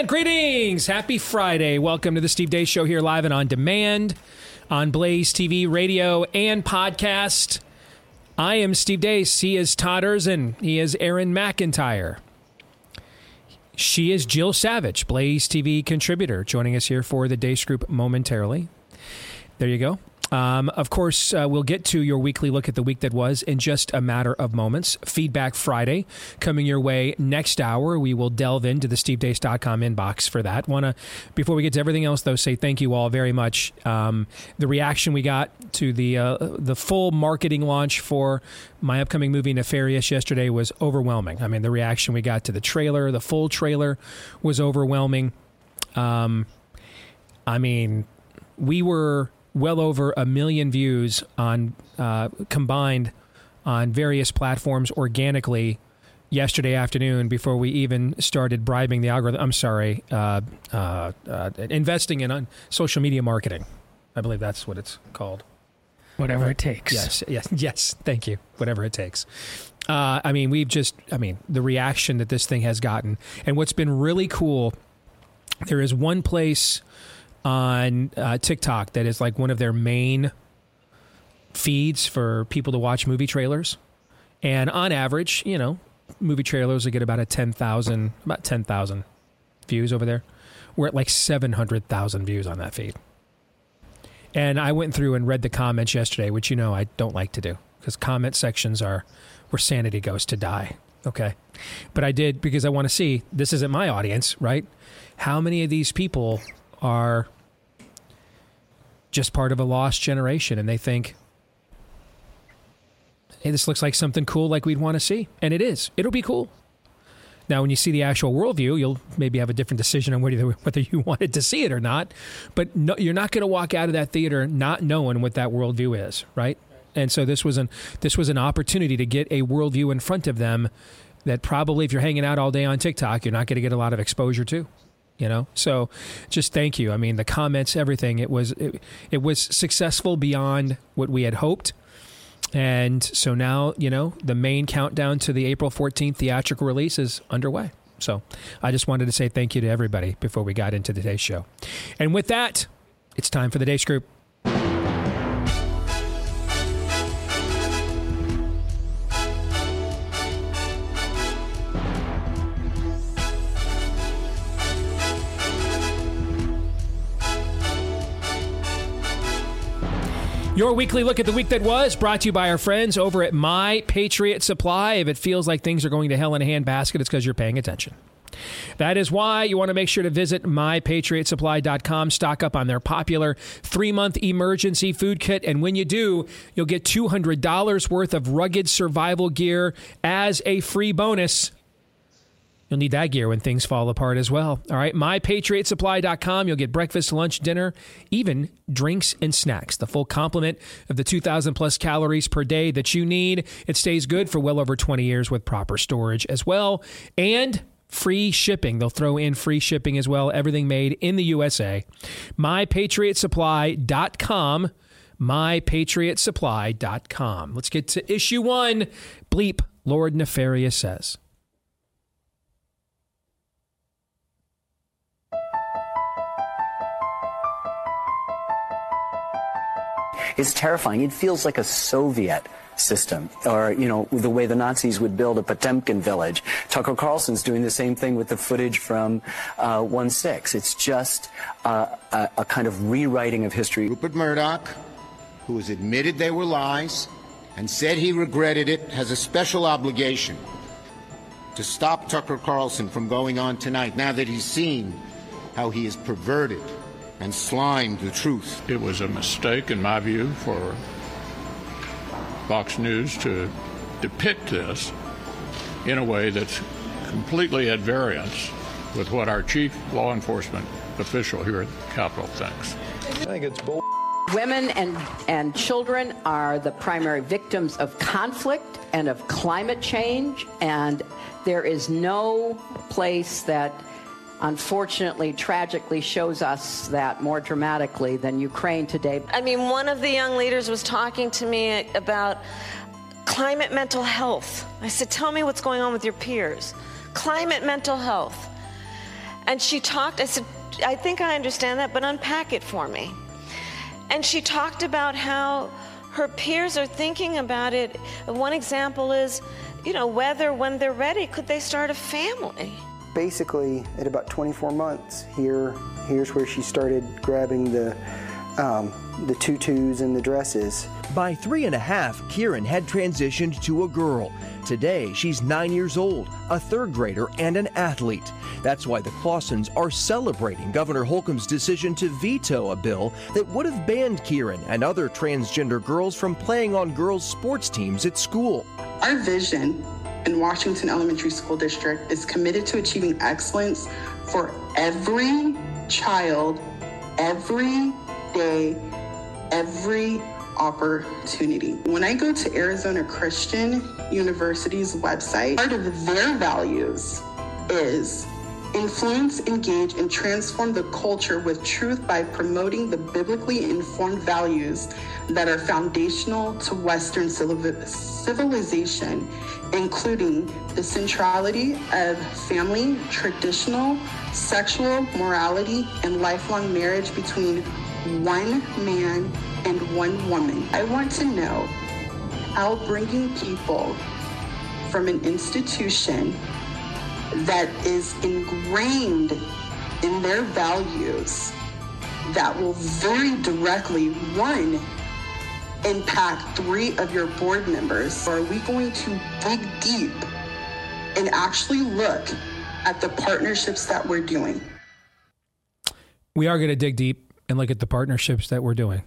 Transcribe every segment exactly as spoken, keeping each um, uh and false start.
Greetings. Happy Friday. Welcome to the Steve Deace Show here live and on demand on Blaze T V, radio, and podcast. I am Steve Deace. He is Todd Erzin. He is Aaron McIntyre. She is Jill Savage, Blaze T V contributor, joining us here for the Deace Group momentarily. There you go. Um, of course, uh, we'll get to your weekly look at the week that was in just a matter of moments. Feedback Friday coming your way next hour. We will delve into the steve deace dot com inbox for that. Want to, before we get to everything else, though, say thank you all very much. Um, the reaction we got to the uh, the full marketing launch for my upcoming movie Nefarious yesterday was overwhelming. I mean, the reaction we got to the trailer, the full trailer, was overwhelming. Um, I mean, we were well over a million views on uh, combined on various platforms organically yesterday afternoon before we even started bribing the algorithm. I'm sorry, uh, uh, uh, investing in uh, social media marketing. I believe that's what it's called. Whatever it takes. Yes, yes, yes. Thank you. Whatever it takes. Uh, I mean, we've just, I mean, the reaction that this thing has gotten. And what's been really cool, there is one place on uh, TikTok that is like one of their main feeds for people to watch movie trailers. And on average, you know, movie trailers will get about a ten thousand, about ten thousand views over there. We're at like seven hundred thousand views on that feed. And I went through and read the comments yesterday, which, you know, I don't like to do because comment sections are where sanity goes to die. Okay. But I did because I want to see, this isn't my audience, right? How many of these people are just part of a lost generation and they think, hey, this looks like something cool like we'd want to see. And it is. It'll be cool. Now, when you see the actual worldview, you'll maybe have a different decision on whether, whether you wanted to see it or not. But no, you're not going to walk out of that theater not knowing what that worldview is, right? And so this was an this was an opportunity to get a worldview in front of them that probably if you're hanging out all day on TikTok, you're not going to get a lot of exposure to. You know, so just thank you. I mean, the comments, everything, it was it, it was successful beyond what we had hoped. And so now, you know, the main countdown to the April fourteenth theatrical release is underway. So I just wanted to say thank you to everybody before we got into today's show. And with that, it's time for the Deace Group. Your weekly look at the week that was brought to you by our friends over at My Patriot Supply. If it feels like things are going to hell in a handbasket, it's because you're paying attention. That is why you want to make sure to visit my patriot supply dot com, stock up on their popular three-month emergency food kit, and when you do, you'll get two hundred dollars worth of rugged survival gear as a free bonus. You'll need that gear when things fall apart as well. All right, my patriot supply dot com. You'll get breakfast, lunch, dinner, even drinks and snacks. The full complement of the two thousand plus calories per day that you need. It stays good for well over twenty years with proper storage as well. And free shipping. They'll throw in free shipping as well. Everything made in the U S A. my patriot supply dot com. my patriot supply dot com. Let's get to issue one. Bleep, Lord Nefarious says. It's terrifying. It feels like a Soviet system, or, you know, the way the Nazis would build a Potemkin village. Tucker Carlson's doing the same thing with the footage from uh, one six. It's just uh, a, a kind of rewriting of history. Rupert Murdoch, who has admitted they were lies and said he regretted it, has a special obligation to stop Tucker Carlson from going on tonight, now that he's seen how he is perverted and slimed the truth. It was a mistake, in my view, for Fox News to depict this in a way that's completely at variance with what our chief law enforcement official here at the Capitol thinks. I think it's bull. Women and, and children are the primary victims of conflict and of climate change, and there is no place that unfortunately, tragically shows us that more dramatically than Ukraine today. I mean, one of the young leaders was talking to me about climate mental health. I said, tell me what's going on with your peers. Climate mental health. And she talked, I said, I think I understand that, but unpack it for me. And she talked about how her peers are thinking about it. One example is, you know, whether when they're ready, could they start a family? Basically, at about twenty-four months, here, here's where she started grabbing the, um, the tutus and the dresses. By three and a half, Kieran had transitioned to a girl. Today, she's nine years old, a third grader, and an athlete. That's why the Clausens are celebrating Governor Holcomb's decision to veto a bill that would have banned Kieran and other transgender girls from playing on girls' sports teams at school. Our vision in Washington Elementary School District is committed to achieving excellence for every child, every day, every opportunity. When I go to Arizona Christian University's website, part of their values is influence, engage, and transform the culture with truth by promoting the biblically informed values that are foundational to Western civilization, including the centrality of family, traditional, sexual morality, and lifelong marriage between one man and one woman. I want to know how bringing people from an institution that is ingrained in their values that will very directly, one, impact three of your board members. Or are we going to dig deep and actually look at the partnerships that we're doing? We are going to dig deep and look at the partnerships that we're doing,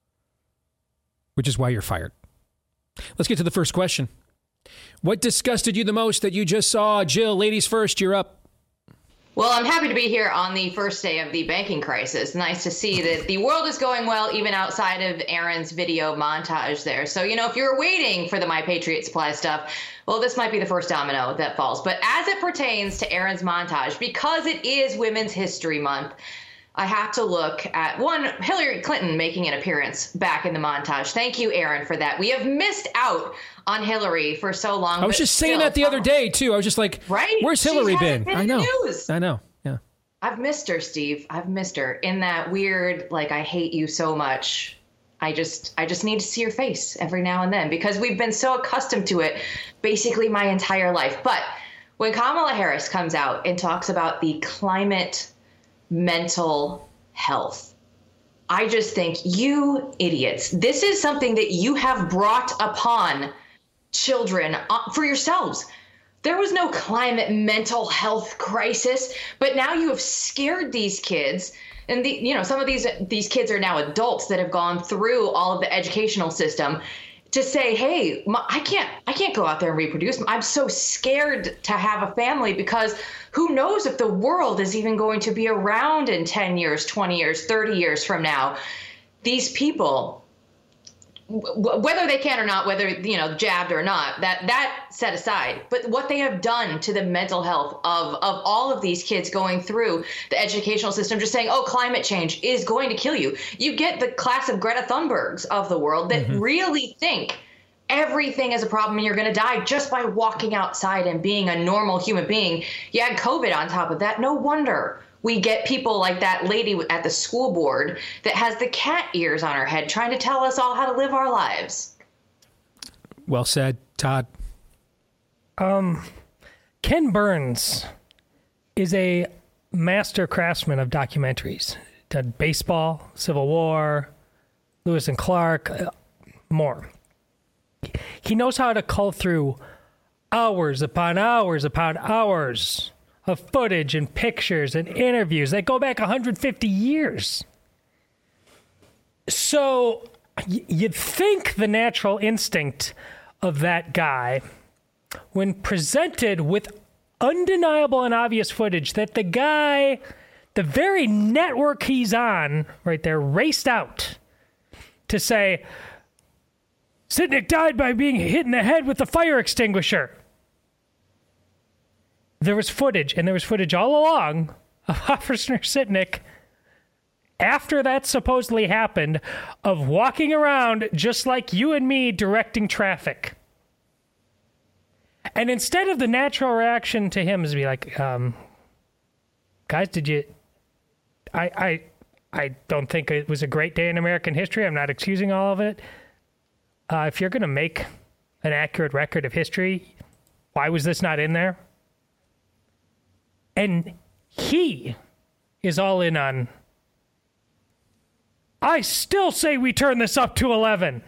which is why you're fired. Let's get to the first question. What disgusted you the most that you just saw? Jill, ladies first, you're up. Well, I'm happy to be here on the first day of the banking crisis. Nice to see that the world is going well, even outside of Aaron's video montage there. So, you know, if you're waiting for the My Patriot Supply stuff, well, this might be the first domino that falls. But as it pertains to Aaron's montage, because it is Women's History Month, I have to look at, one, Hillary Clinton making an appearance back in the montage. Thank you, Aaron, for that. We have missed out on Hillary for so long. I was just saying that the other day, too. I was just like, right? Where's Hillary been? been? I know. News. I know. Yeah. I've missed her, Steve. I've missed her in that weird, like, I hate you so much. I just I just need to see your face every now and then because we've been so accustomed to it basically my entire life. But when Kamala Harris comes out and talks about the climate mental health, I just think, you idiots, this is something that you have brought upon children for yourselves. There was no climate mental health crisis, but now you have scared these kids. And the, you know, some of these these kids are now adults that have gone through all of the educational system to say, hey, my, I can't I can't go out there and reproduce. I'm so scared to have a family because who knows if the world is even going to be around in ten years, twenty years, thirty years from now. These people, w- whether they can or not, whether, you know, jabbed or not, that that set aside. But what they have done to the mental health of, of all of these kids going through the educational system, just saying, oh, climate change is going to kill you. You get the class of Greta Thunbergs of the world that mm-hmm. really think everything is a problem and you're going to die just by walking outside and being a normal human being. You add COVID on top of that. No wonder we get people like that lady at the school board that has the cat ears on her head trying to tell us all how to live our lives. Well said, Todd. Um, Ken Burns is a master craftsman of documentaries. Done baseball, Civil War, Lewis and Clark, uh, more. He knows how to cull through hours upon hours upon hours of footage and pictures and interviews that go back one hundred fifty years. So y- you'd think the natural instinct of that guy, when presented with undeniable and obvious footage that the guy, the very network he's on, right there, raced out to say, Sitnik died by being hit in the head with a fire extinguisher. There was footage, and there was footage all along of Officer Sitnik, after that supposedly happened, of walking around just like you and me directing traffic. And instead of the natural reaction to him is to be like, um, guys, did you? I I I don't think it was a great day in American history. I'm not excusing all of it. Uh, if you're going to make an accurate record of history, why was this not in there? And he is all in on, I still say we turn this up to eleven.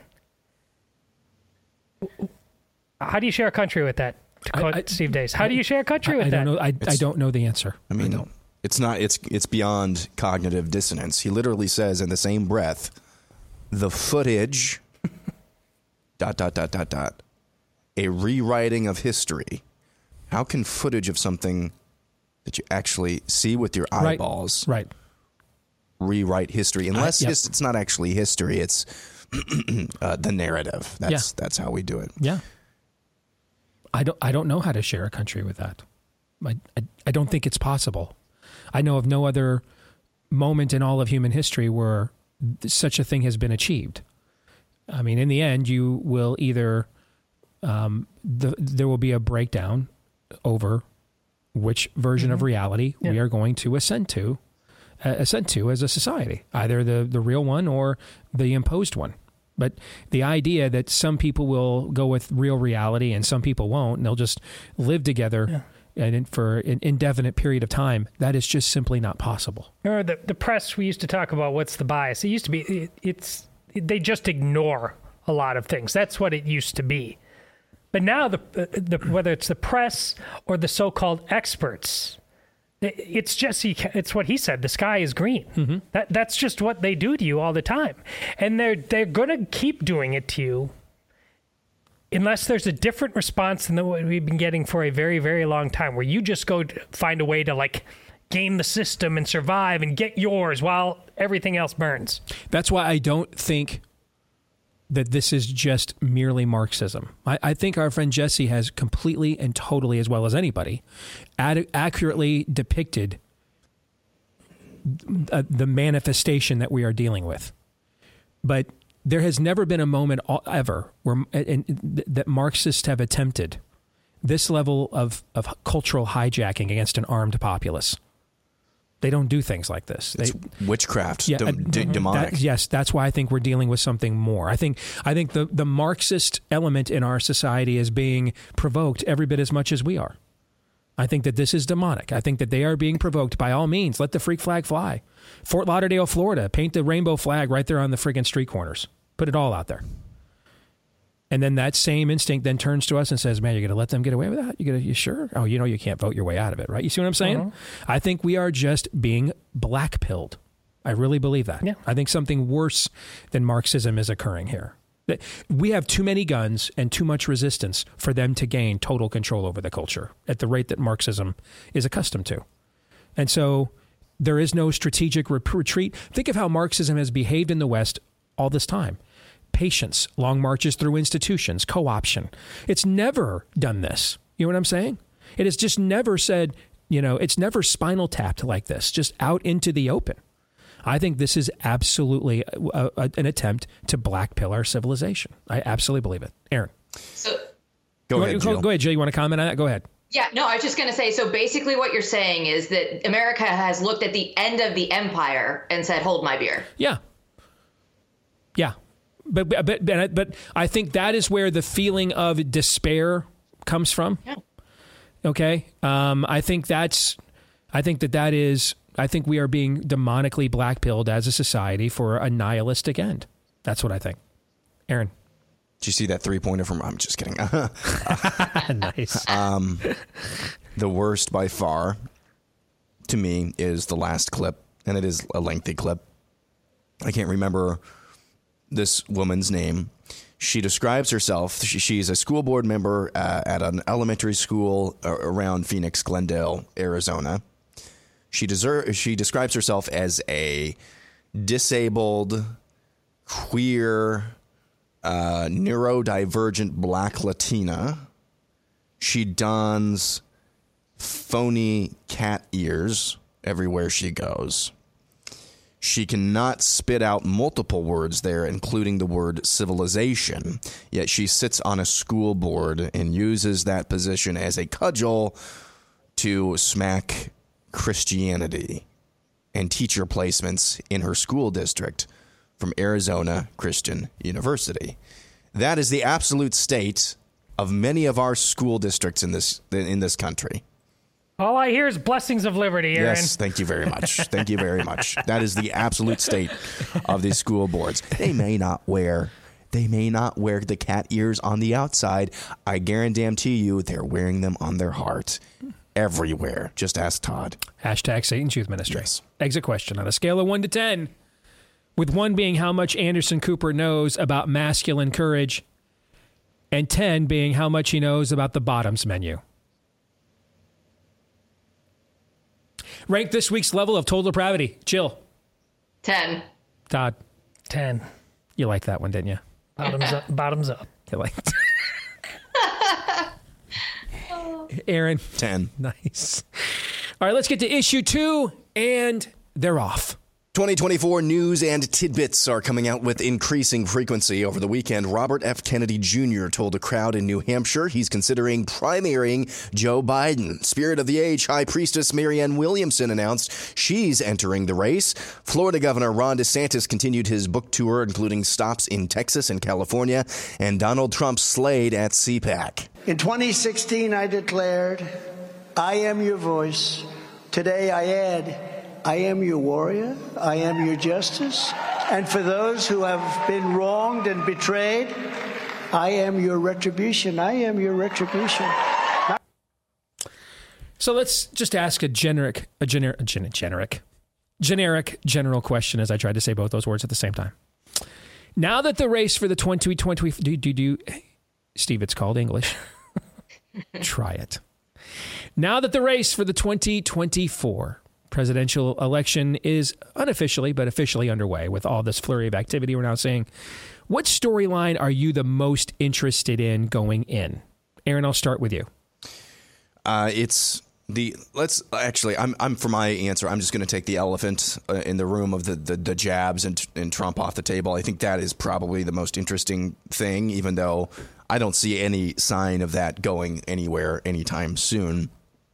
How do you share a country with that? To quote I, I, Steve Dace. How do you share a country I, with I that? Don't know, I, I don't know the answer. I mean, I it's not. It's it's beyond cognitive dissonance. He literally says in the same breath, the footage, dot, dot, dot, dot, dot, a rewriting of history. How can footage of something that you actually see with your eyeballs right, right. rewrite history? Unless uh, yep. his, it's not actually history, it's uh, the narrative. That's yeah. that's how we do it. Yeah. I don't I don't know how to share a country with that. I, I, I don't think it's possible. I know of no other moment in all of human history where such a thing has been achieved. I mean, in the end, you will either um, the, there will be a breakdown over which version mm-hmm. of reality yeah. we are going to ascend to, uh, ascend to as a society, either the, the real one or the imposed one. But the idea that some people will go with real reality and some people won't, and they'll just live together yeah. and for an indefinite period of time, that is just simply not possible. Or the the press, we used to talk about what's the bias. It used to be, it, it's they just ignore a lot of things. That's what it used to be. But now, the, the whether it's the press or the so-called experts, it's just it's what he said. The sky is green. Mm-hmm. That that's just what they do to you all the time, and they're they're going to keep doing it to you unless there's a different response than the one we've been getting for a very very long time, where you just go to find a way to like game the system and survive and get yours while everything else burns. That's why I don't think that this is just merely Marxism. I, I think our friend Jesse has completely and totally, as well as anybody, ad- accurately depicted uh, the manifestation that we are dealing with. But there has never been a moment ever where and, and, that Marxists have attempted this level of, of cultural hijacking against an armed populace. They don't do things like this. They, it's witchcraft, yeah, de- de- demonic. That, yes, that's why I think we're dealing with something more. I think I think the, the Marxist element in our society is being provoked every bit as much as we are. I think that this is demonic. I think that they are being provoked. By all means, let the freak flag fly. Fort Lauderdale, Florida, paint the rainbow flag right there on the friggin' street corners. Put it all out there. And then that same instinct then turns to us and says, man, you're going to let them get away with that? You're gonna, you sure? Oh, you know you can't vote your way out of it, right? You see what I'm saying? Mm-hmm. I think we are just being black-pilled. I really believe that. Yeah. I think something worse than Marxism is occurring here. We have too many guns and too much resistance for them to gain total control over the culture at the rate that Marxism is accustomed to. And so there is no strategic retreat. Think of how Marxism has behaved in the West all this time. Patience, long marches through institutions, co-option. It's never done this. You know what I'm saying? It has just never said, you know, it's never spinal tapped like this, just out into the open. I think this is absolutely a, a, an attempt to black pill our civilization. I absolutely believe it. Aaron. So go you ahead, want, Jill. Go ahead, Jill. You want to comment on that? Go ahead. Yeah, no, I was just going to say, so basically what you're saying is that America has looked at the end of the empire and said, hold my beer. Yeah. Yeah. But, but but but I think that is where the feeling of despair comes from. Yeah. Okay. Um, I think that's. I think that that is. I think we are being demonically blackpilled as a society for a nihilistic end. That's what I think. Aaron. Did you see that three pointer from? I'm just kidding. Nice. Um, the worst by far, to me, is the last clip, and it is a lengthy clip. I can't remember this woman's name. She describes herself. She, she's a school board member uh, at an elementary school uh, around Phoenix, Glendale, Arizona. She deser- She describes herself as a disabled, queer, uh, neurodivergent Black Latina. She dons phony cat ears everywhere she goes. She cannot spit out multiple words there, including the word civilization, yet she sits on a school board and uses that position as a cudgel to smack Christianity and teacher placements in her school district from Arizona Christian University. That is the absolute state of many of our school districts in this in this country. All I hear is blessings of liberty, Aaron. Yes, thank you very much. Thank you very much. That is the absolute state of these school boards. They may not wear they may not wear the cat ears on the outside. I guarantee you they're wearing them on their heart. Everywhere. Just ask Todd. Hashtag Satan's Youth Ministry. Yes. Exit question on a scale of one to ten, with one being how much Anderson Cooper knows about masculine courage, and ten being how much he knows about the bottoms menu. Rank this week's level of total depravity. Jill. ten. Todd. ten. You liked that one, didn't you? Bottoms up. Bottoms up. You liked Aaron. ten. Nice. All right, let's get to issue two, and they're off. twenty twenty-four news and tidbits are coming out with increasing frequency. Over the weekend, Robert F. Kennedy Junior told a crowd in New Hampshire he's considering primarying Joe Biden. Spirit of the Age High Priestess Marianne Williamson announced she's entering the race. Florida Governor Ron DeSantis continued his book tour, including stops in Texas and California, and Donald Trump slayed at C PAC. In twenty sixteen, I declared, I am your voice. Today I add, I am your warrior, I am your justice, and for those who have been wronged and betrayed, I am your retribution. I am your retribution. So let's just ask a generic, a generic, a gen- generic, generic, general question, as I tried to say both those words at the same time. Now that the race for the twenty twenty, do, do, do, Steve, it's called English. Try it. Now that the race for the twenty twenty-four presidential election is unofficially but officially underway with all this flurry of activity we're now seeing, what storyline are you the most interested in going in? Aaron, I'll start with you. Uh, it's the let's actually I'm I'm for my answer. I'm just going to take the elephant uh, in the room of the, the, the jabs and, and Trump off the table. I think that is probably the most interesting thing, even though I don't see any sign of that going anywhere anytime soon.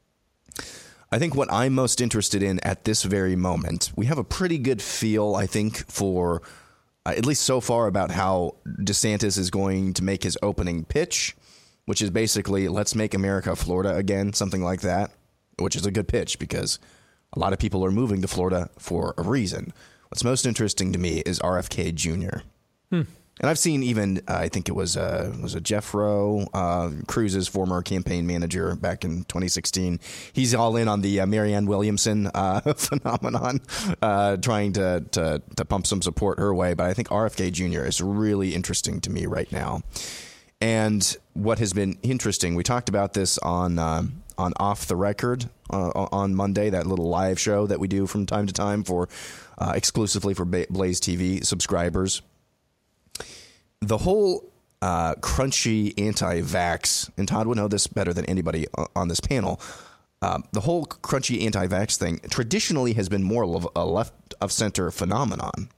I think what I'm most interested in at this very moment, we have a pretty good feel, I think, for uh, at least so far about how DeSantis is going to make his opening pitch, which is basically, let's make America Florida again, something like that, which is a good pitch because a lot of people are moving to Florida for a reason. What's most interesting to me is R F K Junior Hmm. And I've seen even, uh, I think it was uh, was a Jeff Rowe, uh, Cruz's former campaign manager back in twenty sixteen. He's all in on the uh, Marianne Williamson uh, phenomenon, uh, trying to, to to pump some support her way. But I think R F K Junior is really interesting to me right now. And what has been interesting, we talked about this on uh, on Off the Record uh, on Monday, that little live show that we do from time to time for uh, exclusively for Blaze T V subscribers. The whole uh, crunchy anti-vax, and Todd would know this better than anybody on this panel, uh, the whole crunchy anti-vax thing traditionally has been more of a left-of-center phenomenon.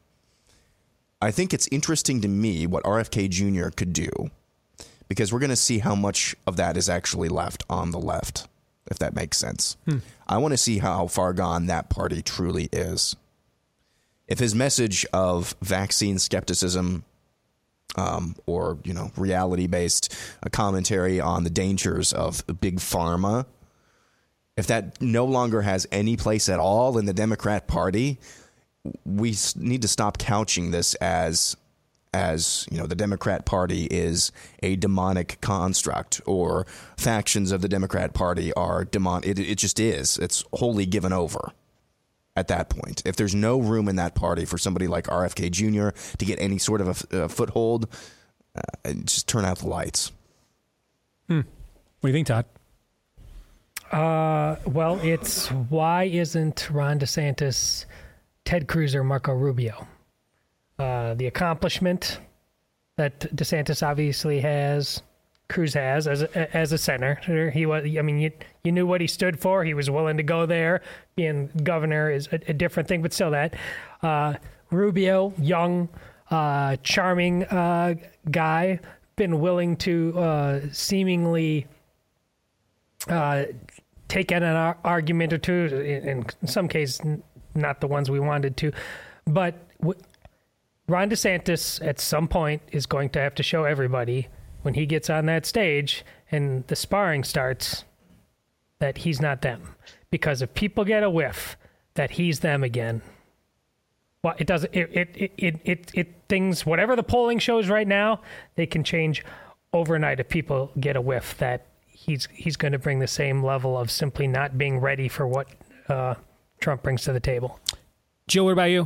I think it's interesting to me what R F K Junior could do, because we're going to see how much of that is actually left on the left, if that makes sense. Hmm. I want to see how far gone that party truly is. If his message of vaccine skepticism Um, or, you know, reality-based uh, commentary on the dangers of big pharma, if that no longer has any place at all in the Democrat Party, we need to stop couching this as, as you know, the Democrat Party is a demonic construct or factions of the Democrat Party are demon. It, it just is. It's wholly given over. At that point, if there's no room in that party for somebody like R F K Junior to get any sort of a, a foothold, uh, just turn out the lights. Hmm. What do you think, Todd? Uh, well, it's why isn't Ron DeSantis, Ted Cruz, or Marco Rubio? Uh, the accomplishment that DeSantis obviously has, Cruz has as a, as a senator. He was. I mean, you you knew what he stood for. He was willing to go there. Being governor is a, a different thing, but still that. Uh, Rubio, young, uh, charming uh, guy, been willing to uh, seemingly uh, take in an ar- argument or two. In, in some cases, n- not the ones we wanted to. But w- Ron DeSantis, at some point, is going to have to show everybody when he gets on that stage and the sparring starts that he's not them. Because if people get a whiff that he's them again, well, it doesn't. It it it it, it, it things. Whatever the polling shows right now, they can change overnight if people get a whiff that he's he's going to bring the same level of simply not being ready for what uh, Trump brings to the table. Jill, what about you?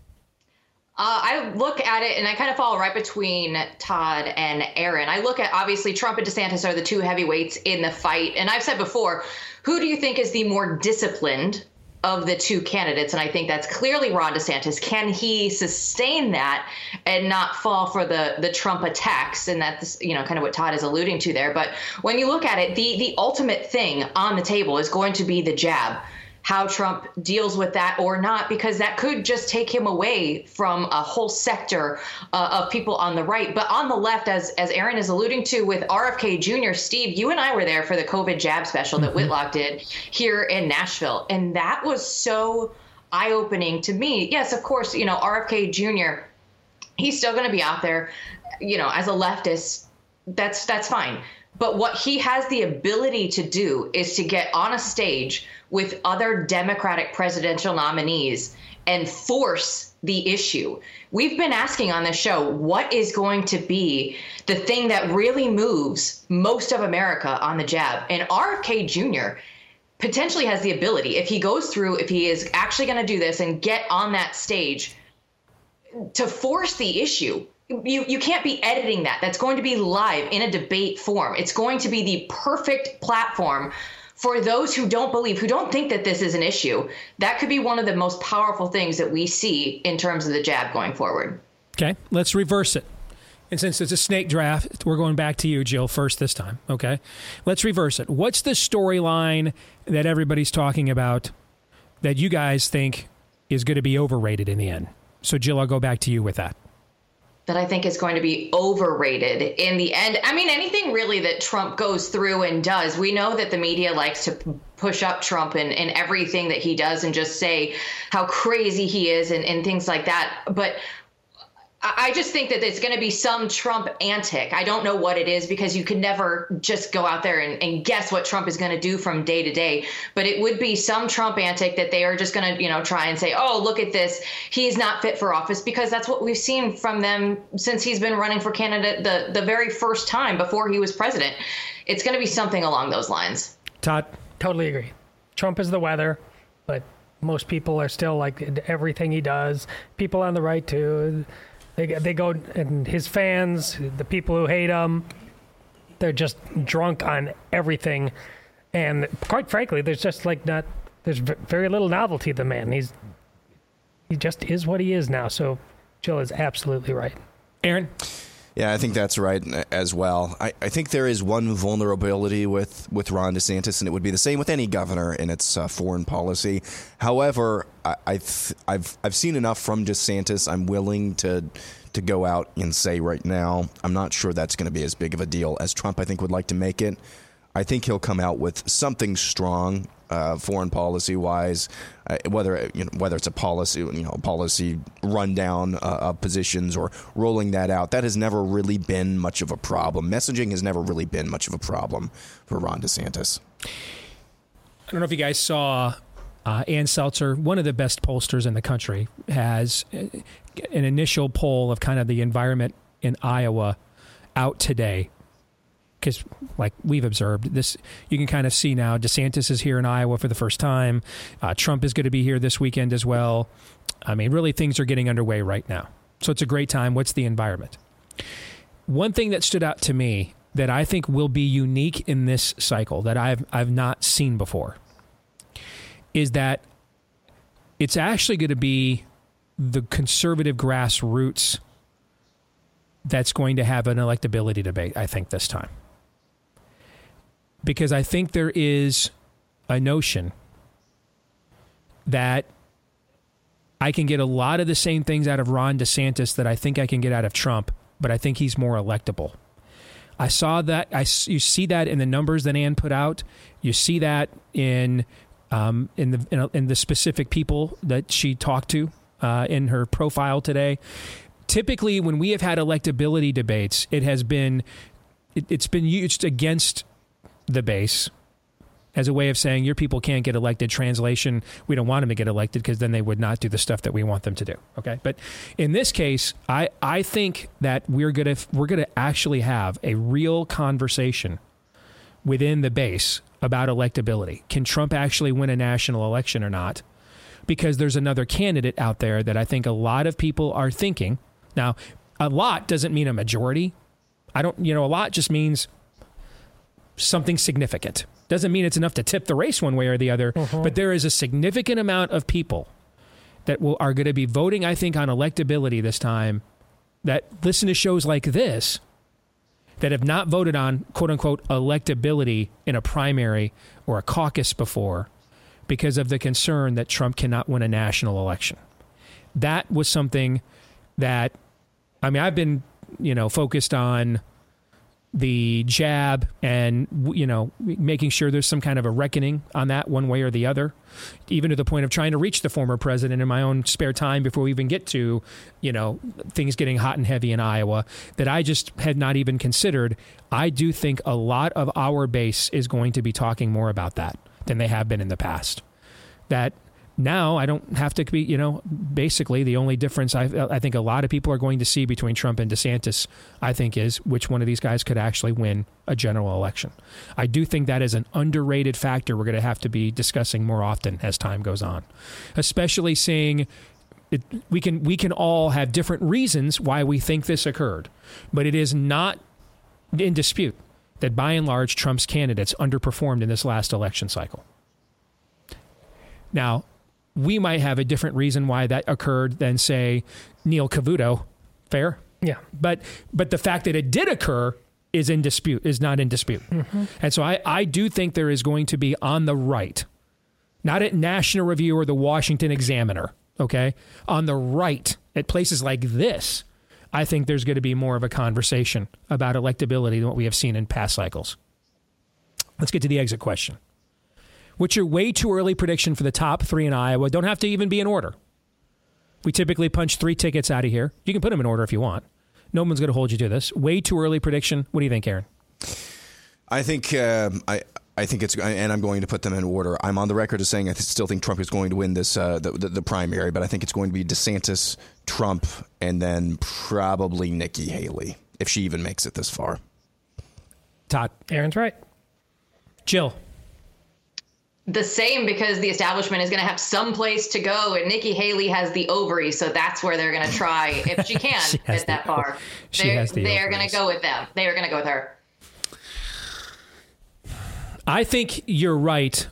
Uh, I look at it and I kind of fall right between Todd and Aaron. I look at, obviously, Trump and DeSantis are the two heavyweights in the fight. And I've said before, who do you think is the more disciplined of the two candidates? And I think that's clearly Ron DeSantis. Can he sustain that and not fall for the the Trump attacks? And that's, you know, kind of what Todd is alluding to there. But when you look at it, the the ultimate thing on the table is going to be the jab. How Trump deals with that or not, because that could just take him away from a whole sector uh, of people on the right. But on the left, as as Aaron is alluding to with R F K Junior, Steve, you and I were there for the COVID jab special that mm-hmm. Whitlock did here in Nashville. And that was so eye-opening to me. Yes, of course, you know, R F K Junior, he's still going to be out there, you know, as a leftist. That's that's fine. But what he has the ability to do is to get on a stage with other Democratic presidential nominees and force the issue. We've been asking on this show, what is going to be the thing that really moves most of America on the jab? And R F K Junior potentially has the ability, if he goes through, if he is actually going to do this and get on that stage, to force the issue. You you can't be editing that. That's going to be live in a debate form. It's going to be the perfect platform for those who don't believe, who don't think that this is an issue. That could be one of the most powerful things that we see in terms of the jab going forward. Okay, let's reverse it. And since it's a snake draft, we're going back to you, Jill, first this time. Okay, let's reverse it. What's the storyline that everybody's talking about that you guys think is going to be overrated in the end? So, Jill, I'll go back to you with that. That I think is going to be overrated in the end. I mean, anything really that Trump goes through and does, we know that the media likes to p- push up Trump and, and everything that he does and just say how crazy he is and, and things like that. But I just think that there's going to be some Trump antic. I don't know what it is, because you could never just go out there and, and guess what Trump is going to do from day to day. But it would be some Trump antic that they are just going to, you know, try and say, oh, look at this. He's not fit for office, because that's what we've seen from them since he's been running for candidate the, the very first time before he was president. It's going to be something along those lines. Todd? Totally agree. Trump is the weather, but most people are still like everything he does. People on the right, too. They they go, and his fans, the people who hate him, they're just drunk on everything. And quite frankly, there's just like not, there's very little novelty to the man. He's, he just is what he is now. So Jill is absolutely right. Aaron? Yeah, I think that's right as well. I, I think there is one vulnerability with, with Ron DeSantis, and it would be the same with any governor in its uh, foreign policy. However, I, I've I've I've seen enough from DeSantis. I'm willing to to go out and say right now, I'm not sure that's going to be as big of a deal as Trump, I think, would like to make it. I think he'll come out with something strong, uh, foreign policy wise, uh, whether you know, whether it's a policy, you know, policy rundown uh, of positions or rolling that out. That has never really been much of a problem. Messaging has never really been much of a problem for Ron DeSantis. I don't know if you guys saw uh, Ann Seltzer, one of the best pollsters in the country, has an initial poll of kind of the environment in Iowa out today. Because, like we've observed, this you can kind of see now. DeSantis is here in Iowa for the first time. Uh, Trump is going to be here this weekend as well. I mean, really, things are getting underway right now. So it's a great time. What's the environment? One thing that stood out to me that I think will be unique in this cycle that I've I've not seen before is that it's actually going to be the conservative grassroots that's going to have an electability debate, I think, this time. Because I think there is a notion that I can get a lot of the same things out of Ron DeSantis that I think I can get out of Trump, but I think he's more electable. I saw that. I you see that in the numbers that Ann put out. You see that in um, in the in, in the specific people that she talked to uh, in her profile today. Typically, when we have had electability debates, it has been it, it's been used against the base as a way of saying your people can't get elected. Translation, we don't want them to get elected because then they would not do the stuff that we want them to do. Okay, but in this case, I, I think that we're gonna we're gonna actually have a real conversation within the base about electability. Can Trump actually win a national election or not? Because there's another candidate out there that I think a lot of people are thinking. Now, a lot doesn't mean a majority. I don't, you know, a lot just means something significant. Doesn't mean it's enough to tip the race one way or the other, uh-huh. but there is a significant amount of people that will are going to be voting, I think, on electability this time that listen to shows like this that have not voted on, quote unquote, electability in a primary or a caucus before because of the concern that Trump cannot win a national election. That was something that, I mean, I've been, you know, focused on the jab and, you know, making sure there's some kind of a reckoning on that one way or the other, even to the point of trying to reach the former president in my own spare time before we even get to, you know, things getting hot and heavy in Iowa that I just had not even considered. I do think a lot of our base is going to be talking more about that than they have been in the past. That now I don't have to be, you know, basically the only difference I, I think a lot of people are going to see between Trump and DeSantis, I think, is which one of these guys could actually win a general election. I do think that is an underrated factor we're going to have to be discussing more often as time goes on, especially seeing it, we can we can all have different reasons why we think this occurred, but it is not in dispute that by and large Trump's candidates underperformed in this last election cycle. Now, we might have a different reason why that occurred than, say, Neil Cavuto. Fair? Yeah. But but the fact that it did occur is in dispute, is not in dispute. Mm-hmm. And so I, I do think there is going to be on the right, not at National Review or the Washington Examiner, okay? On the right, at places like this, I think there's going to be more of a conversation about electability than what we have seen in past cycles. Let's get to the exit question. What's your way too early prediction for the top three in Iowa? Don't have to even be in order. We typically punch three tickets out of here. You can put them in order if you want. No one's going to hold you to this. Way too early prediction. What do you think, Aaron? I think um, I I think it's, and I'm going to put them in order. I'm on the record as saying I still think Trump is going to win this uh, the, the the primary, but I think it's going to be DeSantis, Trump, and then probably Nikki Haley if she even makes it this far. Todd, Aaron's right. Jill. The same, because the establishment is going to have some place to go, and Nikki Haley has the ovary, so that's where they're going to try, if she can, she get that far. She has the They're going to go with them. They are going to go with her. I think you're right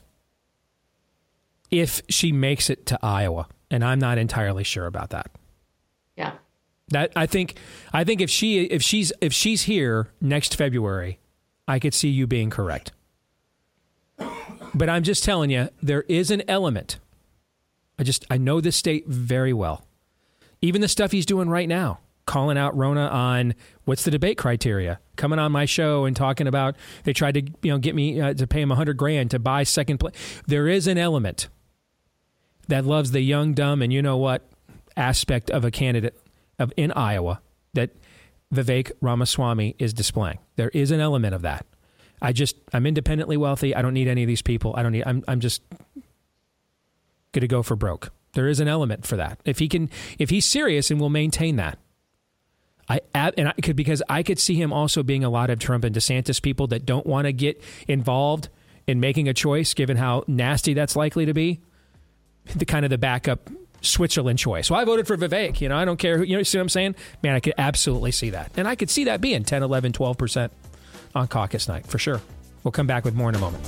if she makes it to Iowa, and I'm not entirely sure about that. Yeah. That I think I think if she if she's if she's here next February, I could see you being correct. But I'm just telling you, there is an element. I just, I know this state very well. Even the stuff he's doing right now, calling out Rona on what's the debate criteria, coming on my show and talking about they tried to, you know, get me uh, to pay him a hundred grand to buy second place. There is an element that loves the young, dumb, and you know what aspect of a candidate of in Iowa that Vivek Ramaswamy is displaying. There is an element of that. I just, I'm independently wealthy. I don't need any of these people. I don't need, I'm I'm just going to go for broke. There is an element for that. If he can, if he's serious and will maintain that. I and I could, because I could see him also being a lot of Trump and DeSantis people that don't want to get involved in making a choice, given how nasty that's likely to be. The kind of the backup Switzerland choice. So I voted for Vivek. You know, I don't care who, you know, see what I'm saying? Man, I could absolutely see that. And I could see that being ten, eleven, twelve percent. On caucus night, for sure. We'll come back with more in a moment.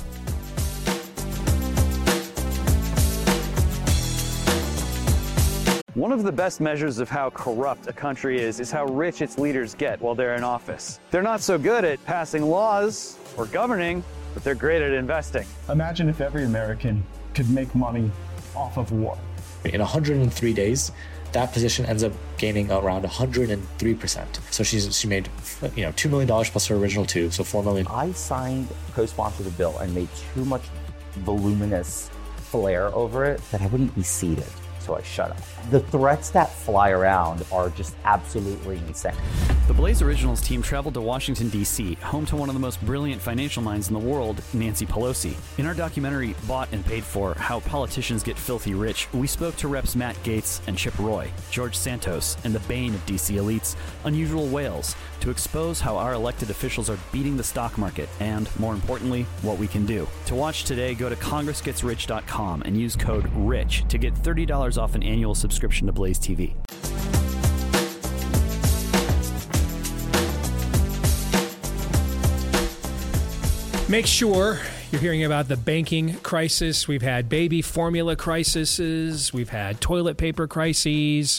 One of the best measures of how corrupt a country is is how rich its leaders get while they're in office. They're not so good at passing laws or governing, but they're great at investing. Imagine if every American could make money off of war. In one hundred three days, that position ends up gaining around one hundred three percent. So she's she made, you know, two million dollars plus her original two, so four million dollars. I signed, co-sponsored the bill and made too much voluminous flair over it that I wouldn't be seated. So I shut up. The threats that fly around are just absolutely insane. The Blaze Originals team traveled to Washington, D C, home to one of the most brilliant financial minds in the world, Nancy Pelosi. In our documentary, Bought and Paid For, How Politicians Get Filthy Rich, we spoke to Reps Matt Gaetz and Chip Roy, George Santos, and the bane of D C elites, Unusual Whales, to expose how our elected officials are beating the stock market and, more importantly, what we can do. To watch today, go to congress gets rich dot com and use code RICH to get thirty dollars off an annual subscription to Blaze T V. Make sure you're hearing about the banking crisis. We've had baby formula crises. We've had toilet paper crises.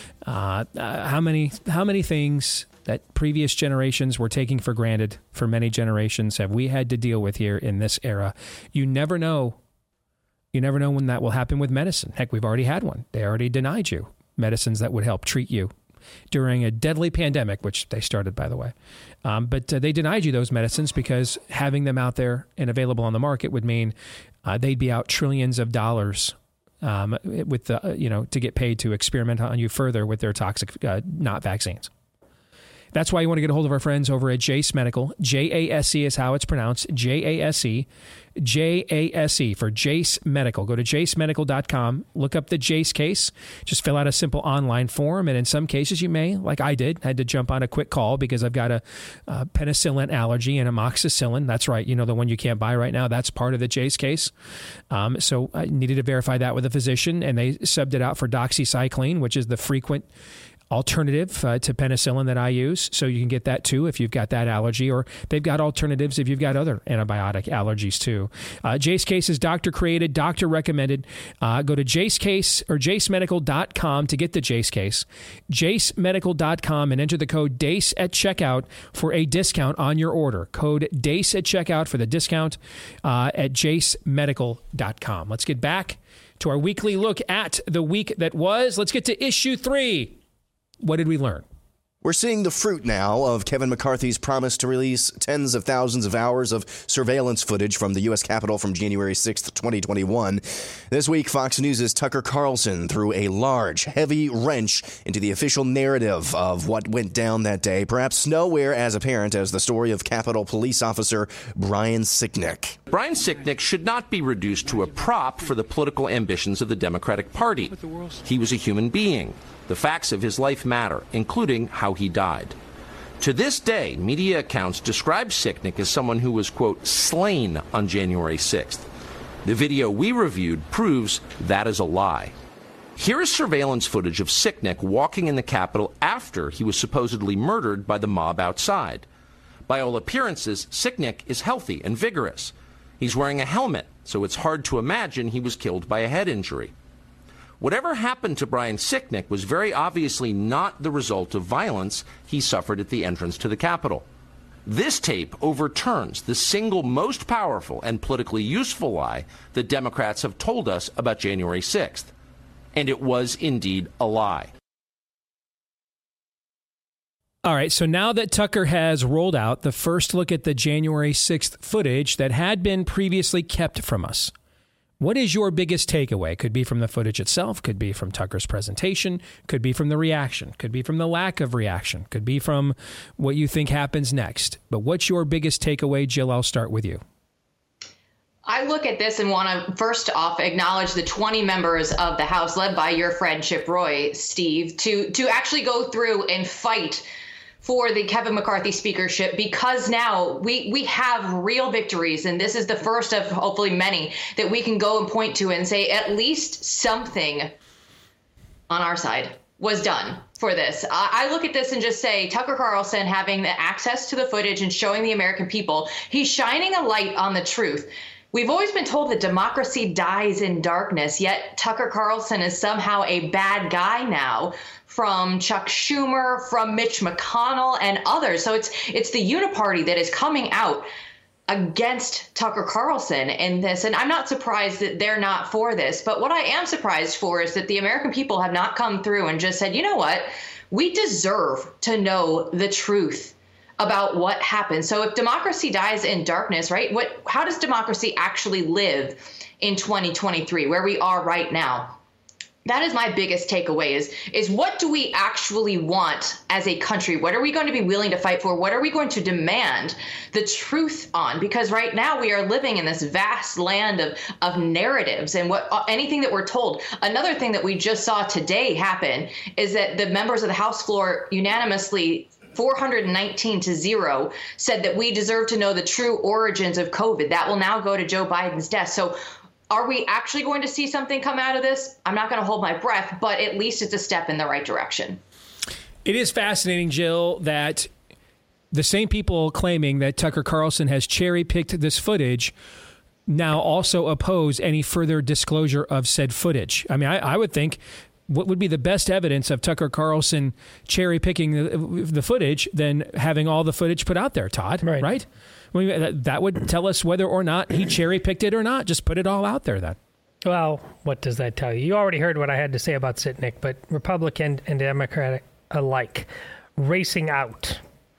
Uh, uh, how many how many things that previous generations were taking for granted for many generations have we had to deal with here in this era? You never know. You never know when that will happen with medicine. Heck, we've already had one. They already denied you medicines that would help treat you during a deadly pandemic, which they started, by the way. Um, but uh, they denied you those medicines because having them out there and available on the market would mean uh, they'd be out trillions of dollars um, with the, uh, you know, to get paid to experiment on you further with their toxic, uh, not vaccines. That's why you want to get a hold of our friends over at Jase Medical. J A S E is how it's pronounced. J A S E. J A S E for Jase Medical. Go to jase medical dot com. Look up the Jase case. Just fill out a simple online form. And in some cases, you may, like I did, had to jump on a quick call because I've got a, a penicillin allergy and amoxicillin. That's right. You know, the one you can't buy right now. That's part of the Jase case. Um, so I needed to verify that with a physician. And they subbed it out for doxycycline, which is the frequent alternative uh, to penicillin that I use. So you can get that too if you've got that allergy, or they've got alternatives if you've got other antibiotic allergies too. Uh, Jase Case is doctor created, doctor recommended. Uh, go to Jase Case or jase medical dot com to get the Jase Case. jase medical dot com and enter the code DACE at checkout for a discount on your order. Code DACE at checkout for the discount uh, at jase medical dot com. Let's get back to our weekly look at the week that was. Let's get to issue three. What did we learn? We're seeing the fruit now of Kevin McCarthy's promise to release tens of thousands of hours of surveillance footage from the U S Capitol from January sixth, twenty twenty-one. This week, Fox News' Tucker Carlson threw a large, heavy wrench into the official narrative of what went down that day, perhaps nowhere as apparent as the story of Capitol Police Officer Brian Sicknick. Brian Sicknick should not be reduced to a prop for the political ambitions of the Democratic Party. He was a human being. The facts of his life matter, including how he died. To this day, media accounts describe Sicknick as someone who was, quote, slain on January sixth. The video we reviewed proves that is a lie. Here is surveillance footage of Sicknick walking in the Capitol after he was supposedly murdered by the mob outside. By all appearances, Sicknick is healthy and vigorous. He's wearing a helmet, so it's hard to imagine he was killed by a head injury. Whatever happened to Brian Sicknick was very obviously not the result of violence he suffered at the entrance to the Capitol. This tape overturns the single most powerful and politically useful lie that Democrats have told us about January sixth. And it was indeed a lie. All right, so now that Tucker has rolled out the first look at the January sixth footage that had been previously kept from us, what is your biggest takeaway? Could be from the footage itself, could be from Tucker's presentation, could be from the reaction, could be from the lack of reaction, could be from what you think happens next. But what's your biggest takeaway? Jill, I'll start with you. I look at this and want to first off acknowledge the twenty members of the House led by your friend Chip Roy, Steve, to to actually go through and fight for the Kevin McCarthy speakership, because now we we have real victories, and this is the first of hopefully many that we can go and point to and say at least something on our side was done for this. I, I look at this and just say Tucker Carlson having the access to the footage and showing the American people, he's shining a light on the truth. We've always been told that democracy dies in darkness, yet Tucker Carlson is somehow a bad guy now, from Chuck Schumer, from Mitch McConnell, and others. So it's it's the uniparty that is coming out against Tucker Carlson in this. And I'm not surprised that they're not for this. But what I am surprised for is that the American people have not come through and just said, you know what, we deserve to know the truth about what happened. So if democracy dies in darkness, right, what, how does democracy actually live in twenty twenty-three, where we are right now? That is my biggest takeaway is, is what do we actually want as a country? What are we going to be willing to fight for? What are we going to demand the truth on? Because right now we are living in this vast land of, of narratives and what anything that we're told. Another thing that we just saw today happen is that the members of the House floor unanimously four hundred nineteen to zero said that we deserve to know the true origins of COVID. That will now go to Joe Biden's desk. So are we actually going to see something come out of this? I'm not going to hold my breath, but at least it's a step in the right direction. It is fascinating, Jill, that the same people claiming that Tucker Carlson has cherry-picked this footage now also oppose any further disclosure of said footage. I mean, I, I would think what would be the best evidence of Tucker Carlson cherry-picking the, the footage than having all the footage put out there, Todd, right? right? That would tell us whether or not he cherry-picked it or not. Just put it all out there then. Well, what does that tell you? You already heard what I had to say about Sitnik, but Republican and Democratic alike racing out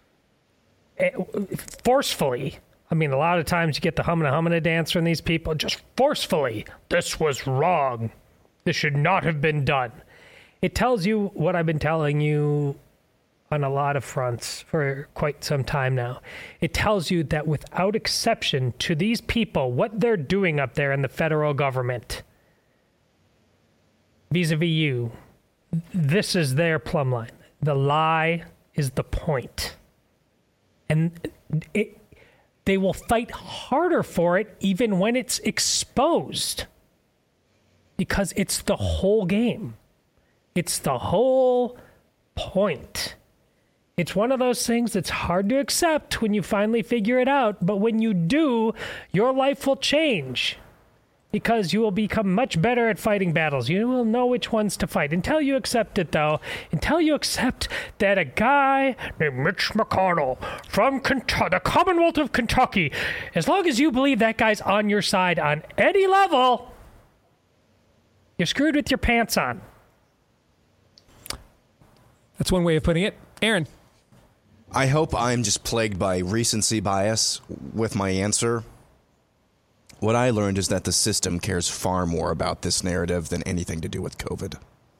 forcefully. I mean, a lot of times you get the humana humana dance from these people, just forcefully. This was wrong. This should not have been done. It tells you what I've been telling you on a lot of fronts for quite some time now. It tells you that without exception to these people, what they're doing up there in the federal government, vis-a-vis you, this is their plumb line. The lie is the point. And it, they will fight harder for it even when it's exposed. Because it's the whole game. It's the whole point. It's one of those things that's hard to accept when you finally figure it out. But when you do, your life will change. Because you will become much better at fighting battles. You will know which ones to fight. Until you accept it, though, until you accept that a guy named Mitch McConnell from Kentucky, the Commonwealth of Kentucky, as long as you believe that guy's on your side on any level, you're screwed with your pants on. That's one way of putting it. Aaron. I hope I'm just plagued by recency bias with my answer. What I learned is that the system cares far more about this narrative than anything to do with COVID.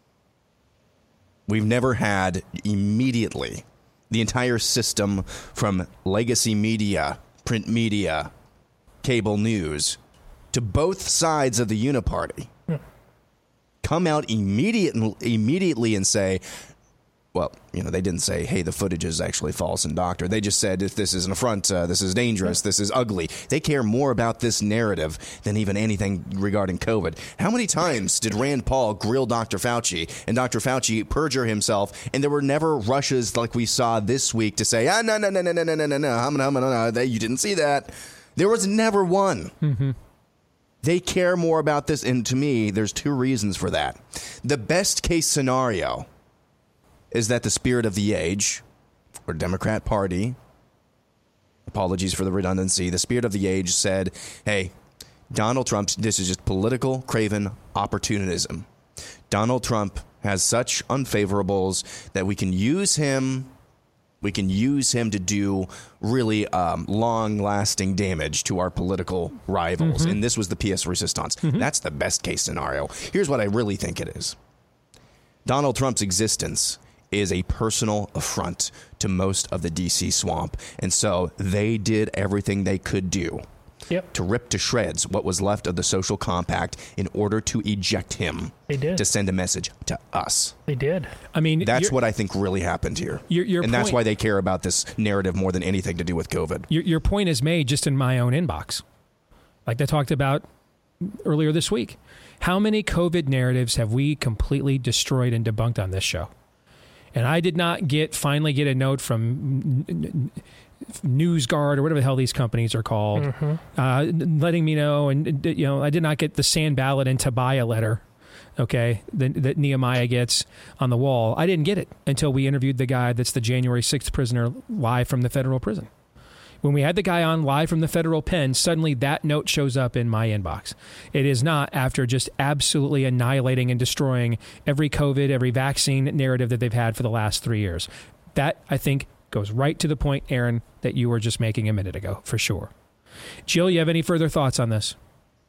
We've never had immediately the entire system from legacy media, print media, cable news, to both sides of the uniparty hmm. come out immediate, immediately and say, well, you know, they didn't say, hey, the footage is actually false and doctored. They just said, if this is an affront, uh, this is dangerous, this is ugly. They care more about this narrative than even anything regarding COVID. How many times did Rand Paul grill Doctor Fauci and Doctor Fauci perjure himself, and there were never rushes like we saw this week to say, ah, no, no, no, no, no, no, no, no, no, no, no, no, you didn't see that. There was never one. Mm-hmm. They care more about this, and to me, there's two reasons for that. The best case scenario is that the spirit of the age, or Democrat Party, apologies for the redundancy, the spirit of the age said, hey, Donald Trump, this is just political craven opportunism. Donald Trump has such unfavorables that we can use him, we can use him to do really um, long-lasting damage to our political rivals. Mm-hmm. And this was the pièce résistance. Mm-hmm. That's the best case scenario. Here's what I really think it is. Donald Trump's existence is a personal affront to most of the D C swamp. And so they did everything they could do yep. to rip to shreds what was left of the social compact in order to eject him. They did. To send a message to us. They did. I mean, that's what I think really happened here. Your, your and point, that's why they care about this narrative more than anything to do with COVID. Your, your point is made just in my own inbox. Like I talked about earlier this week. How many COVID narratives have we completely destroyed and debunked on this show? And I did not get finally get a note from NewsGuard or whatever the hell these companies are called, mm-hmm. uh, letting me know. And, you know, I did not get the Sand Ballot and Tobiah letter, okay, that, that Nehemiah gets on the wall. I didn't get it until we interviewed the guy that's the January sixth prisoner live from the federal prison. When we had the guy on live from the federal pen, suddenly that note shows up in my inbox. It is not after just absolutely annihilating and destroying every COVID, every vaccine narrative that they've had for the last three years. That, I think, goes right to the point, Aaron, that you were just making a minute ago, for sure. Jill, you have any further thoughts on this?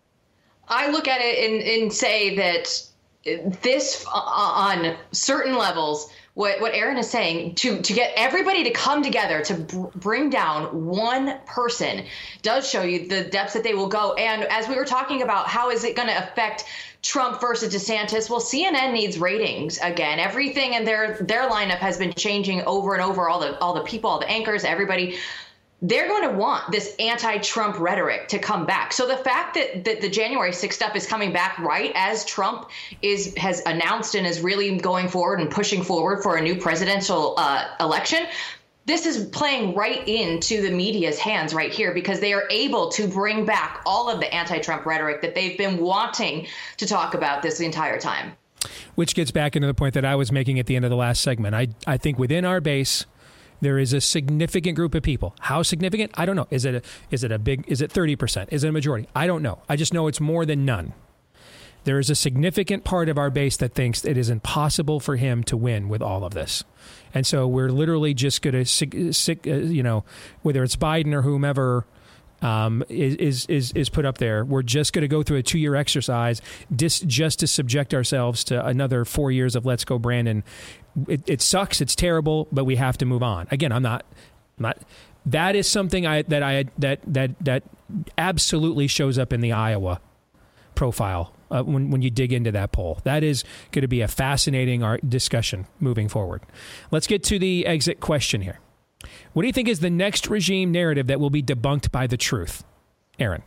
I look at it and, and say that this, uh, on certain levels, what, what Aaron is saying, to, to get everybody to come together to br- bring down one person does show you the depths that they will go. And as we were talking about, how is it going to affect Trump versus DeSantis? Well, C N N needs ratings again. Everything in their their lineup has been changing over and over. All the all the people, all the anchors, everybody. They're going to want this anti-Trump rhetoric to come back. So the fact that, that the January sixth stuff is coming back right as Trump is has announced and is really going forward and pushing forward for a new presidential uh, election, this is playing right into the media's hands right here, because they are able to bring back all of the anti-Trump rhetoric that they've been wanting to talk about this entire time. Which gets back into the point that I was making at the end of the last segment. I, I think within our base, there is a significant group of people. How significant? I don't know. Is it a, is it a big, is it thirty percent? Is it a majority? I don't know. I just know it's more than none. There is a significant part of our base that thinks it is impossible for him to win with all of this. And so we're literally just going to, you know, whether it's Biden or whomever um, is, is, is put up there, we're just going to go through a two-year exercise just, just to subject ourselves to another four years of Let's Go Brandon. It, it sucks. It's terrible, but we have to move on. Again, I'm not, I'm not. That is something I that I that that that absolutely shows up in the Iowa profile uh, when when you dig into that poll. That is going to be a fascinating art discussion moving forward. Let's get to the exit question here. What do you think is the next regime narrative that will be debunked by the truth, Aaron?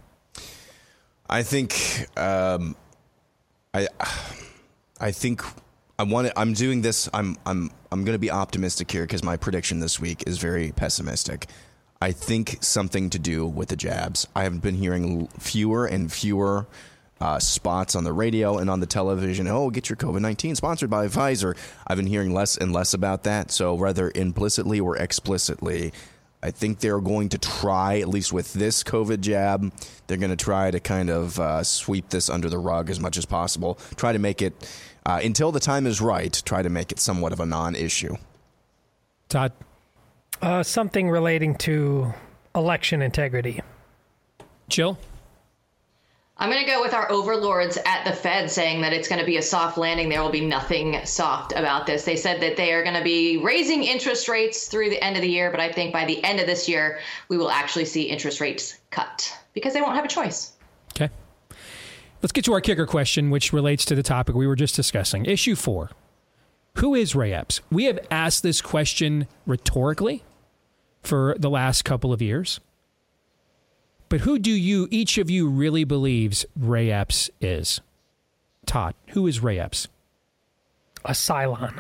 I think um, I I think. I want to, I'm doing this. I'm I'm I'm going to be optimistic here because my prediction this week is very pessimistic. I think something to do with the jabs. I have been hearing fewer and fewer uh, spots on the radio and on the television. Oh, get your COVID nineteen sponsored by Pfizer. I've been hearing less and less about that. So whether implicitly or explicitly, I think they're going to try, at least with this COVID jab, they're going to try to kind of uh, sweep this under the rug as much as possible. Try to make it. Uh, until the time is right, try to make it somewhat of a non-issue. Todd? Uh, something relating to election integrity. Jill? I'm going to go with our overlords at the Fed saying that it's going to be a soft landing. There will be nothing soft about this. They said that they are going to be raising interest rates through the end of the year, but I think by the end of this year, we will actually see interest rates cut because they won't have a choice. Okay. Let's get to our kicker question, which relates to the topic we were just discussing. Issue four. Who is Ray Epps? We have asked this question rhetorically for the last couple of years. But who do you, each of you, really believes Ray Epps is? Todd, who is Ray Epps? A Cylon.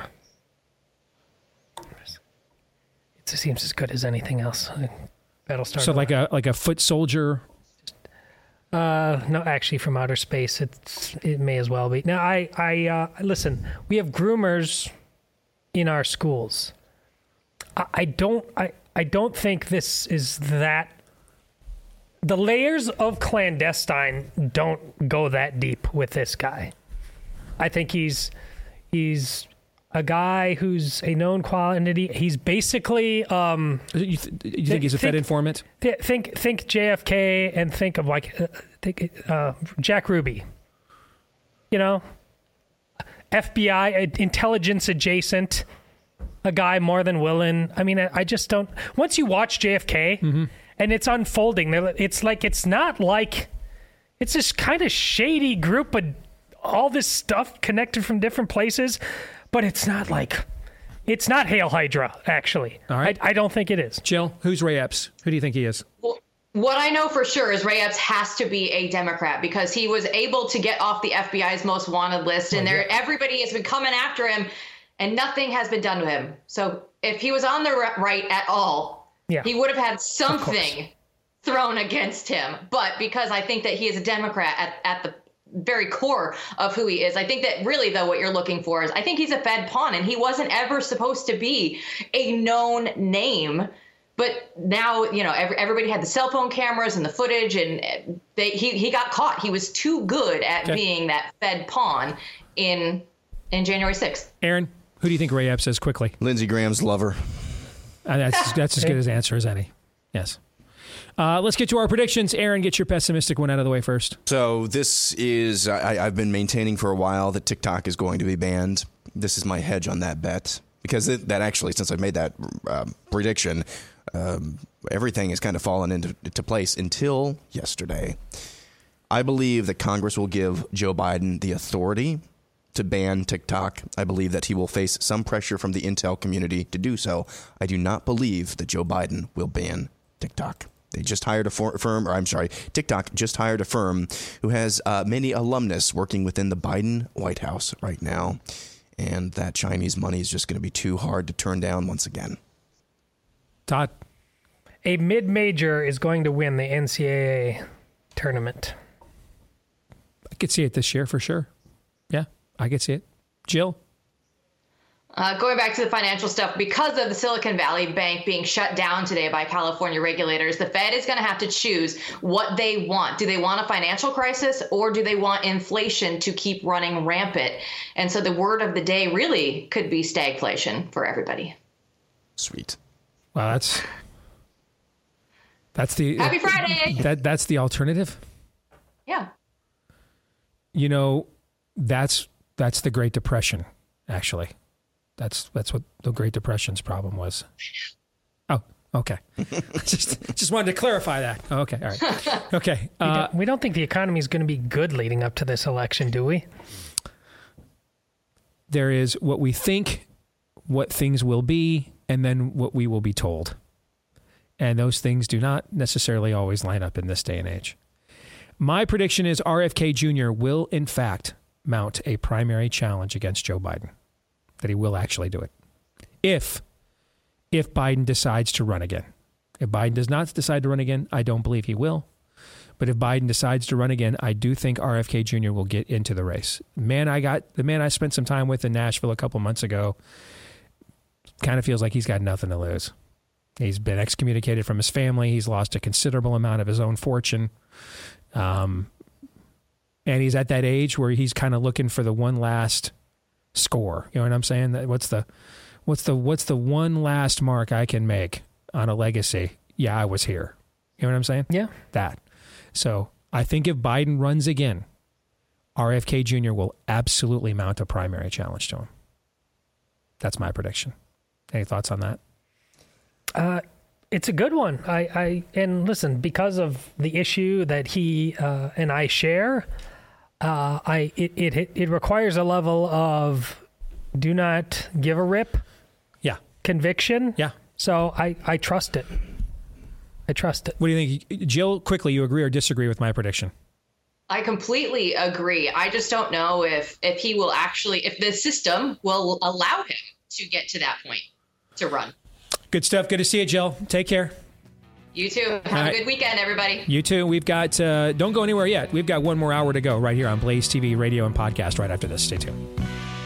It seems as good as anything else. Battlestar. So like a like a foot soldier. Uh, no, actually, from outer space, it's it may as well be. Now, I, I uh, listen. We have groomers in our schools. I, I don't, I, I don't think this is that. The layers of clandestine don't go that deep with this guy. I think he's he's a guy who's a known quantity. He's basically. Um, you, th- you think, think he's a Fed informant? Th- think think J F K and think of like uh, think uh, Jack Ruby. You know, F B I intelligence adjacent, a guy more than willing. I mean, I, I just don't. Once you watch J F K mm-hmm. and it's unfolding, it's like it's not like it's this kind of shady group of all this stuff connected from different places. But it's not like, it's not Hail Hydra, actually. All right. I, I don't think it is. Jill, who's Ray Epps? Who do you think he is? Well, what I know for sure is Ray Epps has to be a Democrat because he was able to get off the F B I's most wanted list, and oh, yeah. there everybody has been coming after him, and nothing has been done to him. So if he was on the right at all, yeah. he would have had something thrown against him. But because I think that he is a Democrat at, at the very core of who he is. I think that really, though, what you're looking for is I think he's a Fed pawn, and he wasn't ever supposed to be a known name. But now, you know, every, everybody had the cell phone cameras and the footage, and they, he, he got caught. He was too good at Okay. being that Fed pawn in in January sixth. Aaron, who do you think Ray Epps is quickly? Lindsey Graham's lover. Uh, that's that's as good as answer as any. Yes. Uh, let's get to our predictions. Aaron, get your pessimistic one out of the way first. So this is, I, I've been maintaining for a while that TikTok is going to be banned. This is my hedge on that bet. Because it, that actually, since I made that uh, prediction, um, everything has kind of fallen into, into place until yesterday. I believe that Congress will give Joe Biden the authority to ban TikTok. I believe that he will face some pressure from the Intel community to do so. I do not believe that Joe Biden will ban TikTok. They just hired a for- firm, or I'm sorry, TikTok just hired a firm who has uh, many alumnus working within the Biden White House right now. And that Chinese money is just going to be too hard to turn down once again. Todd? A mid-major is going to win the N C double A tournament. I could see it this year for sure. Yeah, I could see it. Jill? Uh, going back to the financial stuff, because of the Silicon Valley Bank being shut down today by California regulators, the Fed is going to have to choose what they want. Do they want a financial crisis, or do they want inflation to keep running rampant? And so the word of the day really could be stagflation for everybody. Sweet. Wow, that's that's the Happy Friday. That that's the alternative. Yeah. You know, that's that's the Great Depression, actually. That's that's what the Great Depression's problem was. Oh, okay. just just wanted to clarify that. Oh, okay, all right. Okay. we, Uh, don't, we don't think the economy is going to be good leading up to this election, do we? there is what we think, what things will be, and then what we will be told. And those things do not necessarily always line up in this day and age. My prediction is R F K Junior will, in fact, mount a primary challenge against Joe Biden. That he will actually do it. If, if Biden decides to run again. If Biden does not decide to run again, I don't believe he will. But if Biden decides to run again, I do think R F K Junior will get into the race. Man, I got the man I spent some time with in Nashville a couple months ago kind of feels like he's got nothing to lose. He's been excommunicated from his family. He's lost a considerable amount of his own fortune. Um, and he's at that age where he's kind of looking for the one last score. You know what I'm saying? That what's the what's the what's the one last mark I can make on a legacy? Yeah, I was here. You know what I'm saying? Yeah. That. So I think if Biden runs again, R F K Junior will absolutely mount a primary challenge to him. That's my prediction. Any thoughts on that? Uh, it's a good one. I, I and listen, because of the issue that he uh, and I share, uh, I it, it it requires a level of do not give a rip. Yeah. Conviction. Yeah. So I, I trust it. I trust it. What do you think, Jill? Quickly, you agree or disagree with my prediction? I completely agree. I just don't know if if he will actually, if the system will allow him to get to that point to run. Good stuff. Good to see you, Jill. Take care. You too. Have All a right. good weekend, everybody. You too. We've got, uh, don't go anywhere yet. We've got one more hour to go right here on Blaze T V, radio, and podcast right after this. Stay tuned.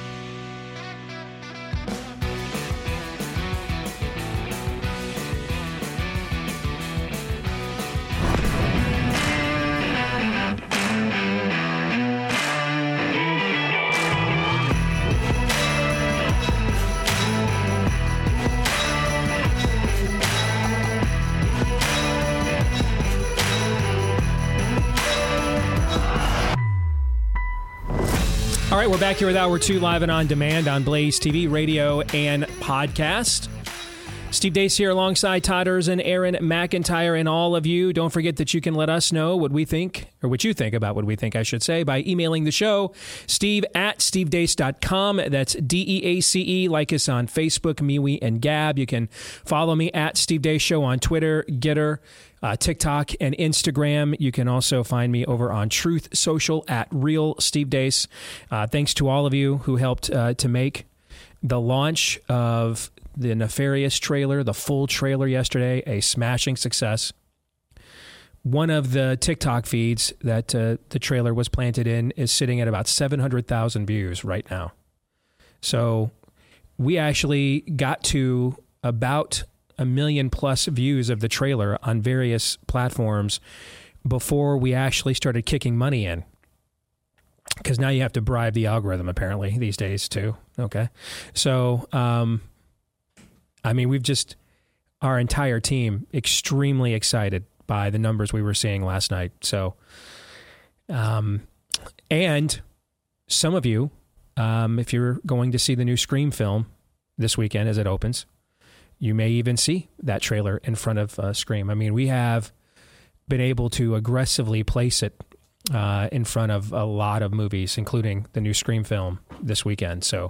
All right, we're back here with Hour two, live and on demand on Blaze T V, radio, and podcast. Steve Deace here alongside Todd Erzin, Aaron McIntyre, and all of you. Don't forget that you can let us know what we think, or what you think about what we think, I should say, by emailing the show, steve at steve deace dot com. That's D E A C E. Like us on Facebook, MeWe, and Gab. You can follow me at Steve Deace Show on Twitter, Getter, Uh, TikTok, and Instagram. You can also find me over on Truth Social at Real Steve Deace. Uh, thanks to all of you who helped uh, to make the launch of the Nefarious trailer, the full trailer yesterday, a smashing success. One of the TikTok feeds that uh, the trailer was planted in is sitting at about seven hundred thousand views right now. So we actually got to about a million plus views of the trailer on various platforms before we actually started kicking money in. Because now you have to bribe the algorithm, apparently, these days, too. Okay. So, um, I mean, we've just, our entire team, extremely excited by the numbers we were seeing last night. So, um, and some of you, um, if you're going to see the new Scream film this weekend as it opens, you may even see that trailer in front of uh, Scream. I mean, we have been able to aggressively place it uh, in front of a lot of movies, including the new Scream film this weekend. So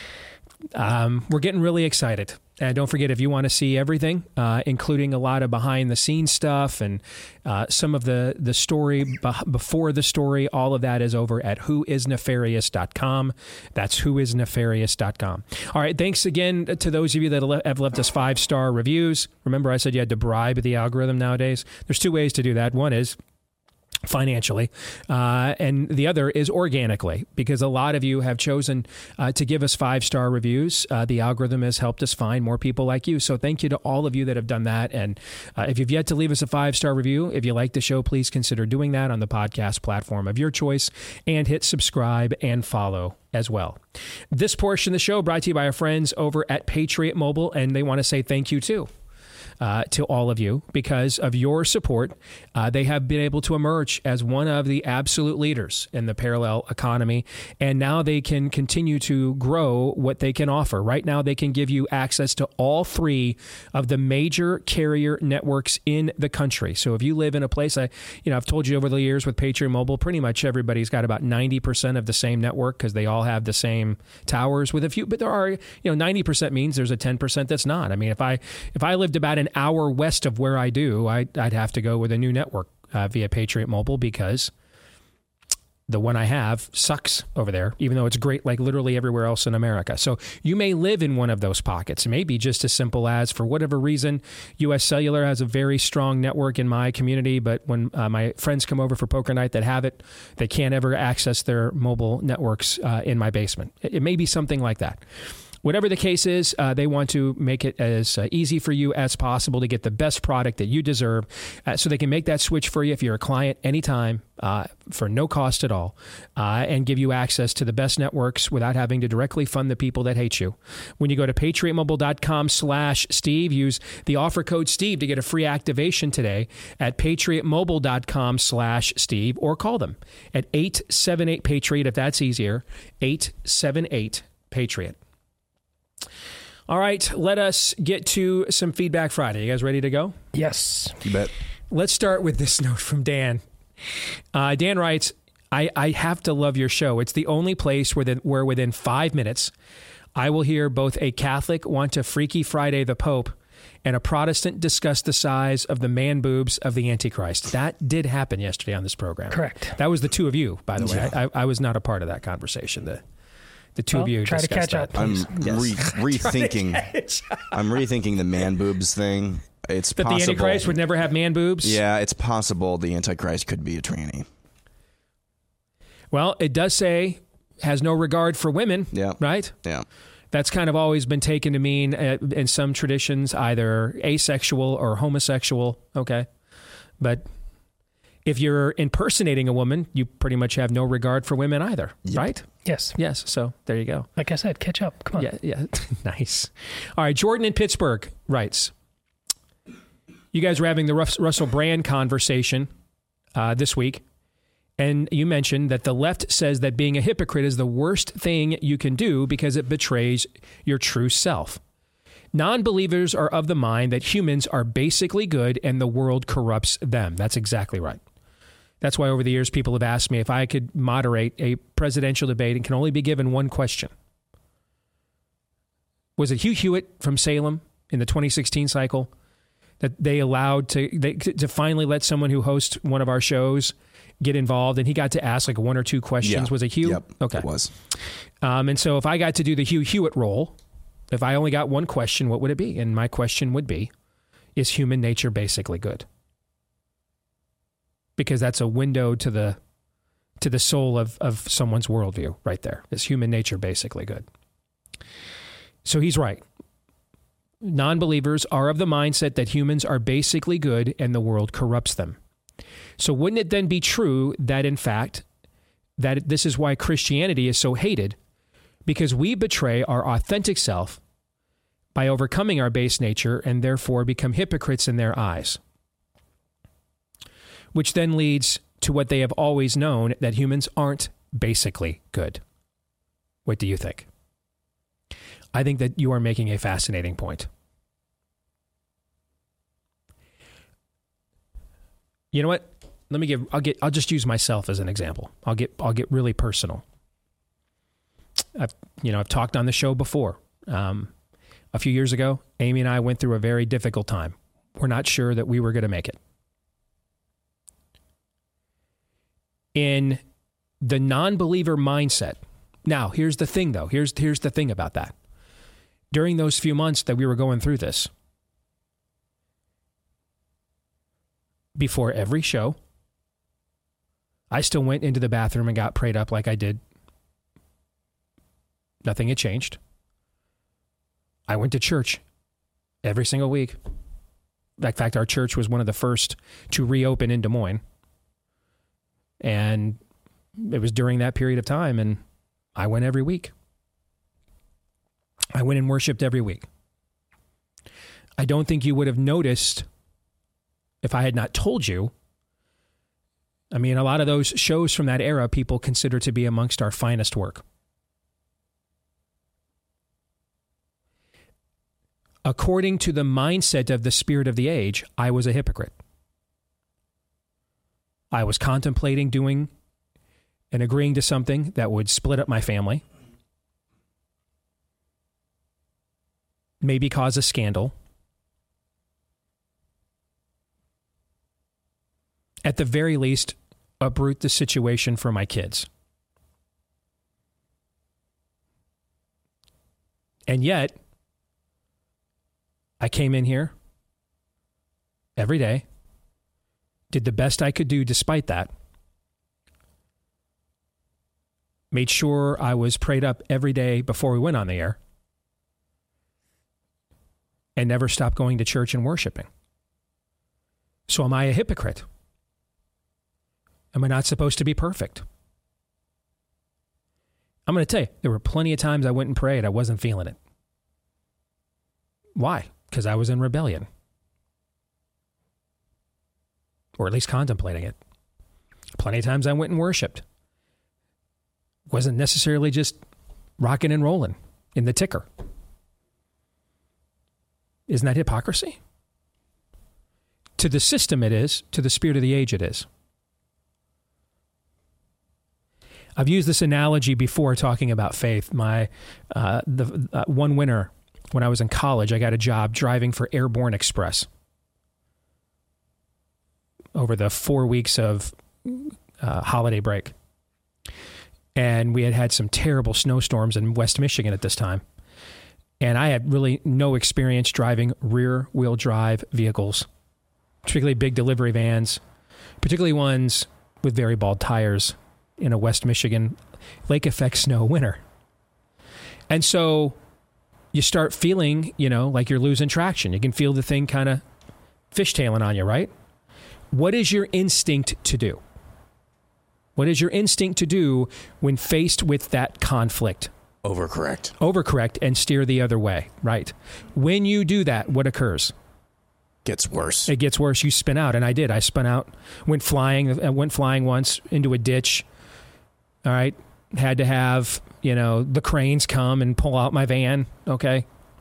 um, we're getting really excited. And don't forget, if you want to see everything, uh, including a lot of behind-the-scenes stuff and uh, some of the, the story b- before the story, all of that is over at who is nefarious dot com. That's who is nefarious dot com. All right, thanks again to those of you that have left us five-star reviews. Remember I said you had to bribe the algorithm nowadays? There's two ways to do that. One is financially, uh, and the other is organically, because a lot of you have chosen uh, to give us five-star reviews. Uh, the algorithm has helped us find more people like you. So thank you to all of you that have done that. And uh, if you've yet to leave us a five-star review, if you like the show, please consider doing that on the podcast platform of your choice and hit subscribe and follow as well. This portion of the show brought to you by our friends over at Patriot Mobile, and they want to say thank you too. Uh, to all of you, because of your support, uh, they have been able to emerge as one of the absolute leaders in the parallel economy, and now they can continue to grow what they can offer. Right now, they can give you access to all three of the major carrier networks in the country. So if you live in a place, I, you know, I've told you over the years with Patriot Mobile, pretty much everybody's got about ninety percent of the same network because they all have the same towers with a few, but there are, you know, ninety percent means there's a ten percent that's not. I mean, if I if I lived about an hour west of where I do, I, I'd have to go with a new network uh, via Patriot Mobile, because the one I have sucks over there, even though it's great like literally everywhere else in America. So you may live in one of those pockets. It may be just as simple as, for whatever reason, U S Cellular has a very strong network in my community, but when uh, my friends come over for poker night that have it, they can't ever access their mobile networks uh, in my basement. It, it may be something like that. Whatever the case is, uh, they want to make it as uh, easy for you as possible to get the best product that you deserve, uh, so they can make that switch for you if you're a client anytime uh, for no cost at all, uh, and give you access to the best networks without having to directly fund the people that hate you. When you go to patriot mobile dot com slash Steve, use the offer code Steve to get a free activation today at patriot mobile dot com slash Steve, or call them at eight seven eight Patriot if that's easier, eight seven eight Patriot. All right, let us get to some Feedback Friday. You guys ready to go? Yes. You bet. Let's start with this note from Dan. Uh, Dan writes, I, I have to love your show. It's the only place where, the, where within five minutes I will hear both a Catholic want to Freaky Friday the Pope and a Protestant discuss the size of the man boobs of the Antichrist. That did happen yesterday on this program. Correct. That was the two of you, by the way. Yeah. I, I was not a part of that conversation. The The two well, of you try to catch that. up. I'm Please. re- Yes. rethinking. I'm rethinking the man boobs thing. It's That possible the Antichrist would never have man boobs? Yeah, it's possible the Antichrist could be a tranny. Well, it does say has no regard for women. Yeah. Right? Yeah. That's kind of always been taken to mean, uh, in some traditions, either asexual or homosexual. Okay. But if you're impersonating a woman, you pretty much have no regard for women either, Yep. right? Yes. Yes. So there you go. Like I said, catch up. Come on. Yeah. Yeah. Nice. All right. Jordan in Pittsburgh writes, you guys were having the Rus- Russell Brand conversation uh, this week, and you mentioned that the left says that being a hypocrite is the worst thing you can do because it betrays your true self. Non-believers are of the mind that humans are basically good and the world corrupts them. That's exactly right. That's why over the years people have asked me if I could moderate a presidential debate and can only be given one question. Was it Hugh Hewitt from Salem in the twenty sixteen cycle that they allowed to they, to finally let someone who hosts one of our shows get involved, and he got to ask like one or two questions? Yeah. Was it Hugh? Yep, okay. it was. Um, and so if I got to do the Hugh Hewitt role, if I only got one question, what would it be? And my question would be, is human nature basically good? Because that's a window to the to the soul of, of someone's worldview right there. Is human nature basically good? So he's right. non-believers are of the mindset that humans are basically good and the world corrupts them. So wouldn't it then be true that, in fact, that this is why Christianity is so hated? Because we betray our authentic self by overcoming our base nature and therefore become hypocrites in their eyes. Which then leads to what they have always known, that humans aren't basically good. What do you think? I think that you are making a fascinating point. You know what? Let me give, I'll get, I'll just use myself as an example. I'll get, I'll get really personal. I've, you know, I've talked on the show before. Um, a few years ago, Amy and I went through a very difficult time. We're not sure that we were going to make it. In the non-believer mindset. Now, here's the thing though. Here's, here's the thing about that. During those few months that we were going through this, before every show, I still went into the bathroom and got prayed up like I did. Nothing had changed. I went to church every single week. In fact, our church was one of the first to reopen in Des Moines. And it was during that period of time, and I went every week. I went and worshiped every week. I don't think you would have noticed if I had not told you. I mean, a lot of those shows from that era, people consider to be amongst our finest work. According to the mindset of the spirit of the age, I was a hypocrite. I was contemplating doing and agreeing to something that would split up my family, maybe cause a scandal. At the very least, uproot the situation for my kids. And yet, I came in here every day, did the best I could do despite that, made sure I was prayed up every day before we went on the air, and never stopped going to church and worshiping. So am I a hypocrite? Am I not supposed to be perfect? I'm going to tell you, there were plenty of times I went and prayed, I wasn't feeling it. Why? Because I was in rebellion. Or at least contemplating it. Plenty of times I went and worshiped. Wasn't necessarily just rocking and rolling in the ticker. Isn't that hypocrisy? To the system it is, to the spirit of the age it is. I've used this analogy before talking about faith. My uh, the uh, one winter when I was in college, I got a job driving for Airborne Express. Over the four weeks of uh, holiday break. And we had had some terrible snowstorms in West Michigan at this time. And I had really no experience driving rear-wheel drive vehicles, particularly big delivery vans, particularly ones with very bald tires in a West Michigan lake effect snow winter. And so you start feeling, you know, like you're losing traction. You can feel the thing kind of fishtailing on you, right? What is your instinct to do? What is your instinct to do when faced with that conflict? Overcorrect. Overcorrect and steer the other way, right? When you do that, what occurs? Gets worse. It gets worse. You spin out, and I did. I spun out, went flying, I went flying once into a ditch. All right, had to have, you know, the cranes come and pull out my van, okay?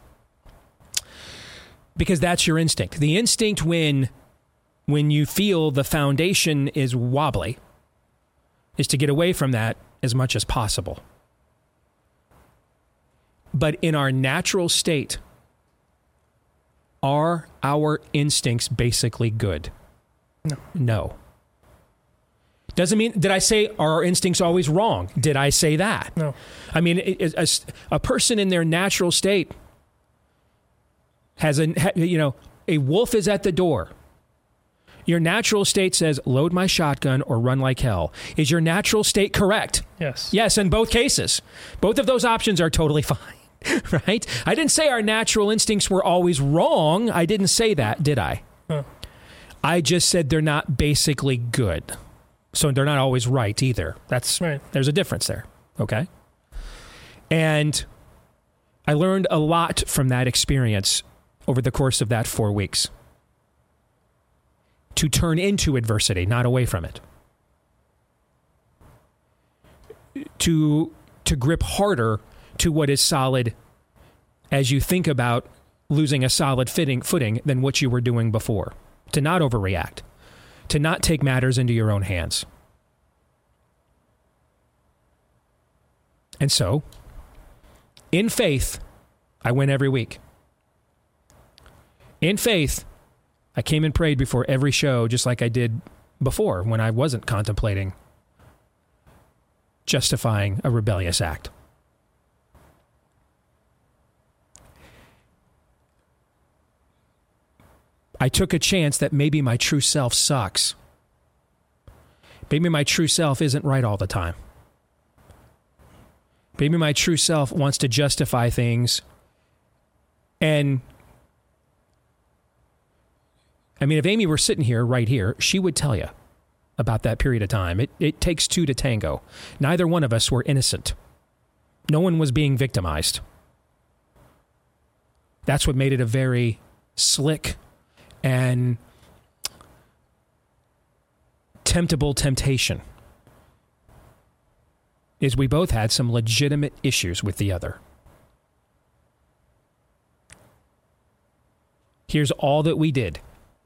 Because that's your instinct. The instinct when when you feel the foundation is wobbly is to get away from that as much as possible. But in our natural state, are our instincts basically good? No. No. Doesn't mean, did I say, are our instincts always wrong? Did I say that? No. I mean, a, a person in their natural state has a, you know, a wolf is at the door. Your natural state says, load my shotgun or run like hell. Is your natural state correct? Yes. Yes, in both cases. Both of those options are totally fine. Right? I didn't say our natural instincts were always wrong. I didn't say that, did I? Huh. I just said they're not basically good. So they're not always right either. That's right. There's a difference there. Okay? And I learned a lot from that experience over the course of that four weeks. To turn into adversity, not away from it. To, to grip harder to what is solid as you think about losing a solid fitting, footing than what you were doing before. To not overreact. To not take matters into your own hands. And so, in faith, I went every week. In faith, I came and prayed before every show just like I did before when I wasn't contemplating justifying a rebellious act. I took a chance that maybe my true self sucks. Maybe my true self isn't right all the time. Maybe my true self wants to justify things. And, I mean, if Amy were sitting here, right here, she would tell you about that period of time. It, it takes two to tango. Neither one of us were innocent. No one was being victimized. That's what made it a very slick and temptable temptation, is we both had some legitimate issues with the other. Here's all that we did.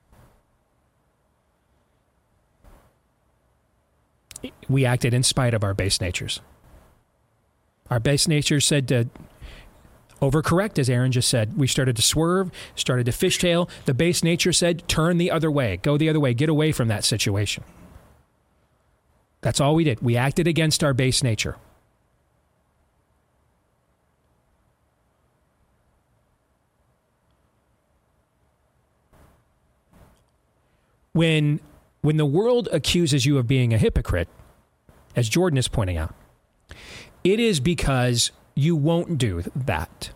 We acted in spite of our base natures. Our base nature said to overcorrect, as Aaron just said. We started to swerve, started to fishtail. The base nature said, turn the other way, go the other way, get away from that situation. That's all we did. We acted against our base nature. When, when the world accuses you of being a hypocrite, as Jordan is pointing out, it is because you won't do that.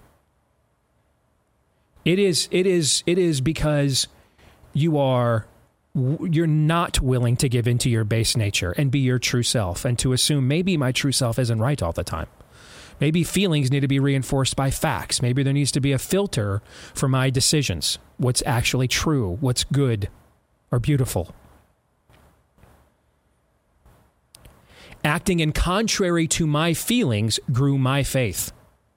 It is, it is, it is because you are, you're not willing to give into your base nature and be your true self, and to assume maybe my true self isn't right all the time. Maybe feelings need to be reinforced by facts. Maybe there needs to be a filter for my decisions. What's actually true, what's good or beautiful. Acting in contrary to my feelings grew my faith.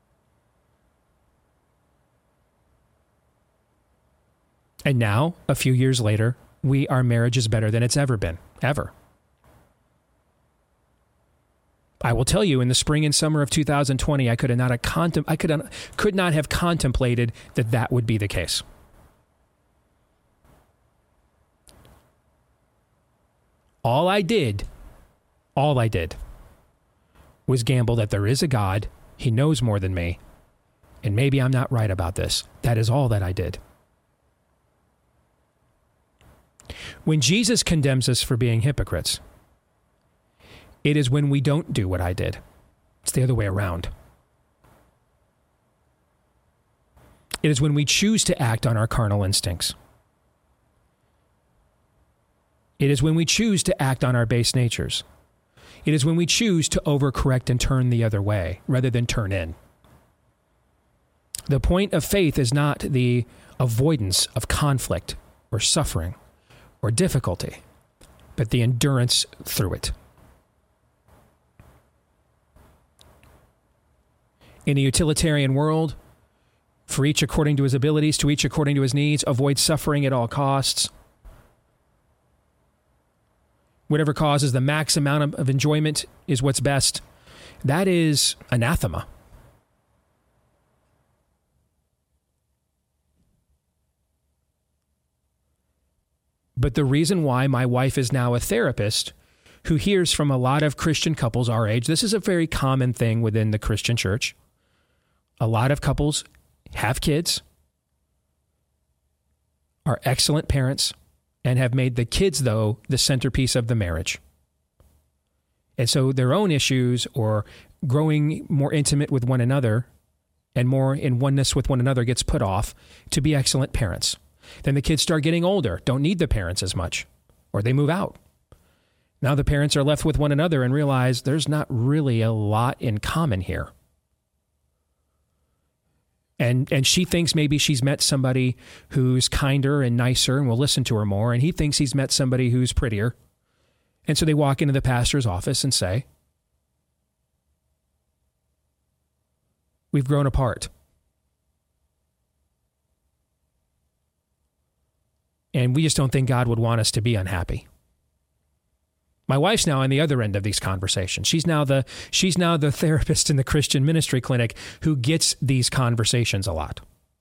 And now, a few years later, we our marriage is better than it's ever been, ever. I will tell you, in the spring and summer of two thousand twenty, I could have not a contem- I could have, could not have contemplated that that would be the case. All I did, all I did, was gamble that there is a God, He knows more than me, and maybe I'm not right about this. That is all that I did. When Jesus condemns us for being hypocrites, it is when we don't do what I did. It's the other way around. It is when we choose to act on our carnal instincts. It is when we choose to act on our base natures. It is when we choose to overcorrect and turn the other way rather than turn in. The point of faith is not the avoidance of conflict or suffering or difficulty, but the endurance through it. In a utilitarian world, for each according to his abilities, to each according to his needs, avoid suffering at all costs. Whatever causes the max amount of, of enjoyment is what's best. That is anathema. But the reason why my wife is now a therapist who hears from a lot of Christian couples our age, this is a very common thing within the Christian church. A lot of couples have kids, are excellent parents, and have made the kids, though, the centerpiece of the marriage. And so their own issues or growing more intimate with one another and more in oneness with one another gets put off to be excellent parents. Then the kids start getting older, don't need the parents as much, or they move out. Now the parents are left with one another and realize there's not really a lot in common here. And and she thinks maybe she's met somebody who's kinder and nicer and will listen to her more, and he thinks he's met somebody who's prettier. And so they walk into the pastor's office and say, "We've grown apart. And we just don't think God would want us to be unhappy." My wife's now on the other end of these conversations. She's now the she's now the therapist in the Christian ministry clinic who gets these conversations a lot.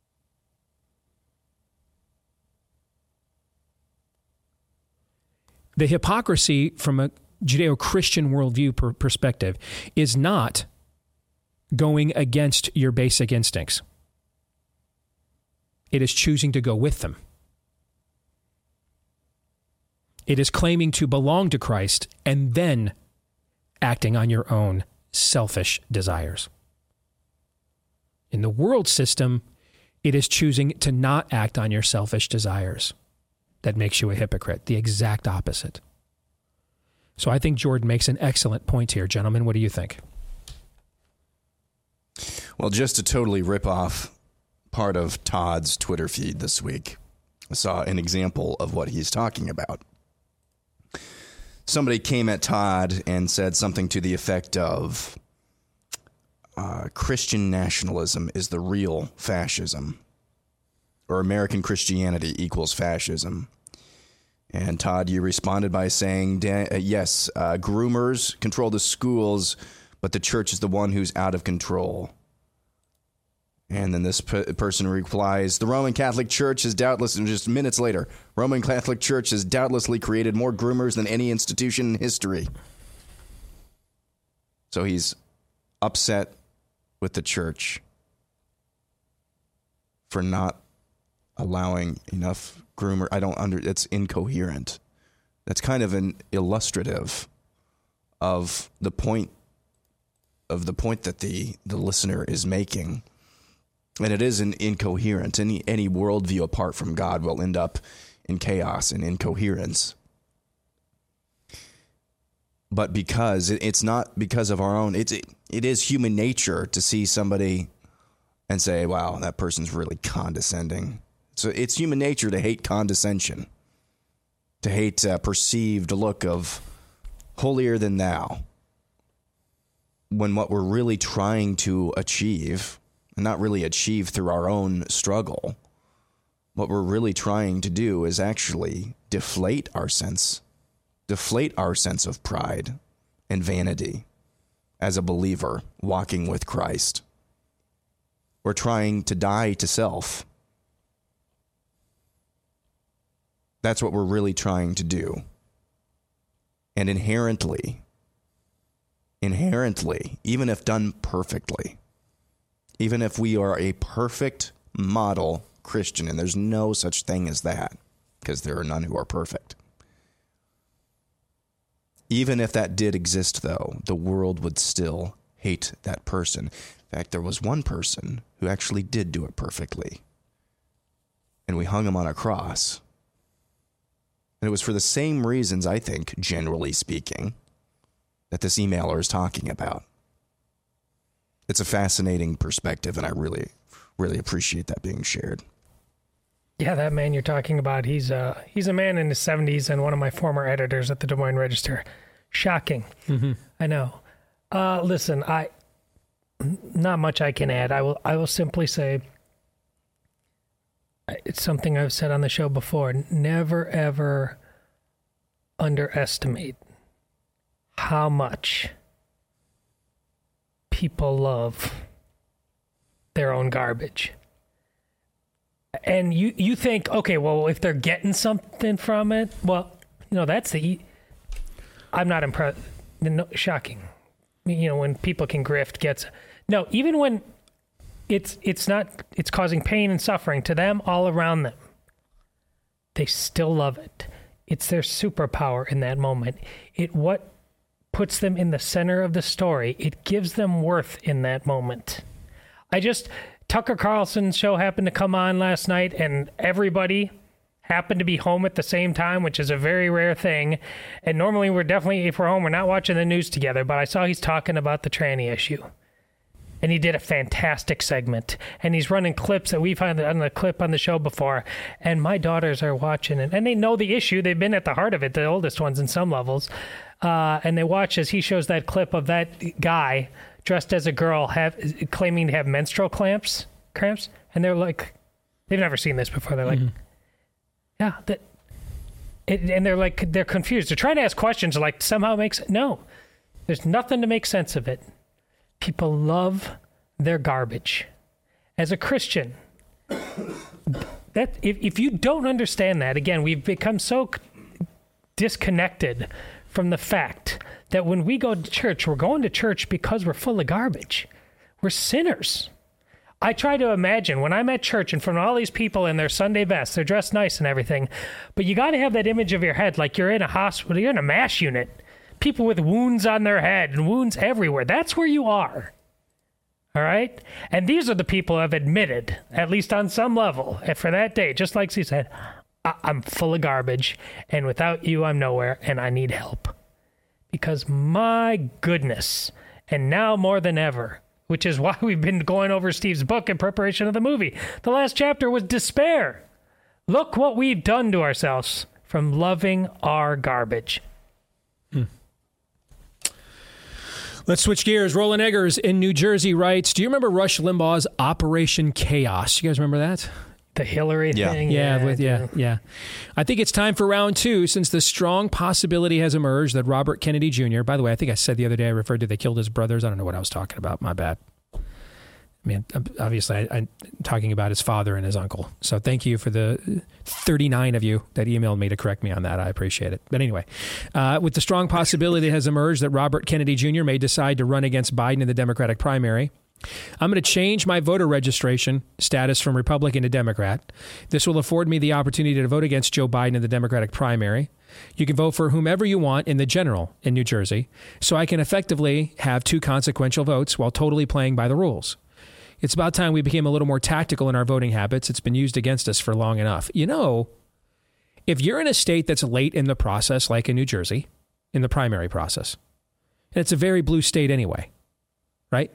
The hypocrisy from a Judeo-Christian worldview per- perspective is not going against your basic instincts. It is choosing to go with them. It is claiming to belong to Christ and then acting on your own selfish desires. In the world system, it is choosing to not act on your selfish desires that makes you a hypocrite, the exact opposite. So I think Jordan makes an excellent point here. Gentlemen, what do you think? Well, just to totally rip off part of Todd's Twitter feed this week, I saw an example of what he's talking about. Somebody came at Todd and said something to the effect of, uh, Christian nationalism is the real fascism, or American Christianity equals fascism. And Todd, you responded by saying, da- uh, yes, uh, groomers control the schools, but the church is the one who's out of control. And then this p- person replies, the Roman Catholic Church has doubtless, and just minutes later, Roman Catholic Church has doubtlessly created more groomers than any institution in history. So he's upset with the church for not allowing enough groomer. I don't under, it's incoherent. That's kind of an illustrative of the point of the point that the, the listener is making. And it is an incoherent. Any any worldview apart from God will end up in chaos and incoherence. But because it, it's not because of our own, it's it, it is human nature to see somebody and say, "Wow, that person's really condescending." So it's human nature to hate condescension, to hate a perceived look of holier than thou. When what we're really trying to achieve, and not really achieve through our own struggle, what we're really trying to do is actually deflate our sense, deflate our sense of pride and vanity as a believer walking with Christ. We're trying to die to self. That's what we're really trying to do. And inherently, inherently, even if done perfectly, even if we are a perfect model Christian, and there's no such thing as that, because there are none who are perfect. Even if that did exist, though, the world would still hate that person. In fact, there was one person who actually did do it perfectly, and we hung him on a cross. And it was for the same reasons, I think, generally speaking, that this emailer is talking about. It's a fascinating perspective, and I really, really appreciate that being shared. Yeah, that man you're talking about, he's a, he's a man in his seventies and one of my former editors at the Des Moines Register. Shocking. Mm-hmm. I know. Uh, listen, I not much I can add. I will I will simply say, it's something I've said on the show before, never, ever underestimate how much people love their own garbage. And you, you think, okay, well, if they're getting something from it, well, you know, that's the... I'm not impressed. No, shocking. You know, when people can grift, gets... No, even when it's it's not... It's causing pain and suffering to them, all around them, they still love it. It's their superpower in that moment. It what puts them in the center of the story. It gives them worth in that moment. I just, Tucker Carlson's show happened to come on last night, and everybody happened to be home at the same time, which is a very rare thing. And normally we're definitely, if we're home, we're not watching the news together, but I saw he's talking about the tranny issue. And he did a fantastic segment. And he's running clips that we've had on the clip on the show before. And my daughters are watching it. And they know the issue. They've been at the heart of it, the oldest ones in some levels. Uh, and they watch as he shows that clip of that guy dressed as a girl have claiming to have menstrual cramps. cramps. And they're like, they've never seen this before. They're like, mm-hmm. yeah. That, it, and they're like, they're confused. They're trying to ask questions like somehow it makes, no. There's nothing to make sense of it. People love their garbage. As a Christian, that if, if you don't understand that, again, we've become so disconnected from the fact that when we go to church, we're going to church because we're full of garbage. We're sinners. I try to imagine when I'm at church in front of all these people in their Sunday best, they're dressed nice and everything, but you got to have that image of your head like you're in a hospital, you're in a MASH unit. People with wounds on their head and wounds everywhere. That's where you are. All right? And these are the people who have admitted, at least on some level, and for that day, just like she said, I- I'm full of garbage, and without you, I'm nowhere, and I need help. Because my goodness, and now more than ever, which is why we've been going over Steve's book in preparation of the movie. The last chapter was despair. Look what we've done to ourselves from loving our garbage. Hmm. Let's switch gears. Roland Eggers in New Jersey writes, do you remember Rush Limbaugh's Operation Chaos? You guys remember that? The Hillary yeah. thing? Yeah, yeah, with, yeah, yeah. I think it's time for round two since the strong possibility has emerged that Robert Kennedy Junior, by the way, I think I said the other day I referred to they killed his brothers. I don't know what I was talking about. My bad. I mean, obviously, I, I'm talking about his father and his uncle. So thank you for the thirty-nine of you that emailed me to correct me on that. I appreciate it. But anyway, uh, with the strong possibility that has emerged that Robert Kennedy Junior may decide to run against Biden in the Democratic primary, I'm going to change my voter registration status from Republican to Democrat. This will afford me the opportunity to vote against Joe Biden in the Democratic primary. You can vote for whomever you want in the general in New Jersey, so I can effectively have two consequential votes while totally playing by the rules. It's about time we became a little more tactical in our voting habits. It's been used against us for long enough. You know, if you're in a state that's late in the process, like in New Jersey, in the primary process, and it's a very blue state anyway, right?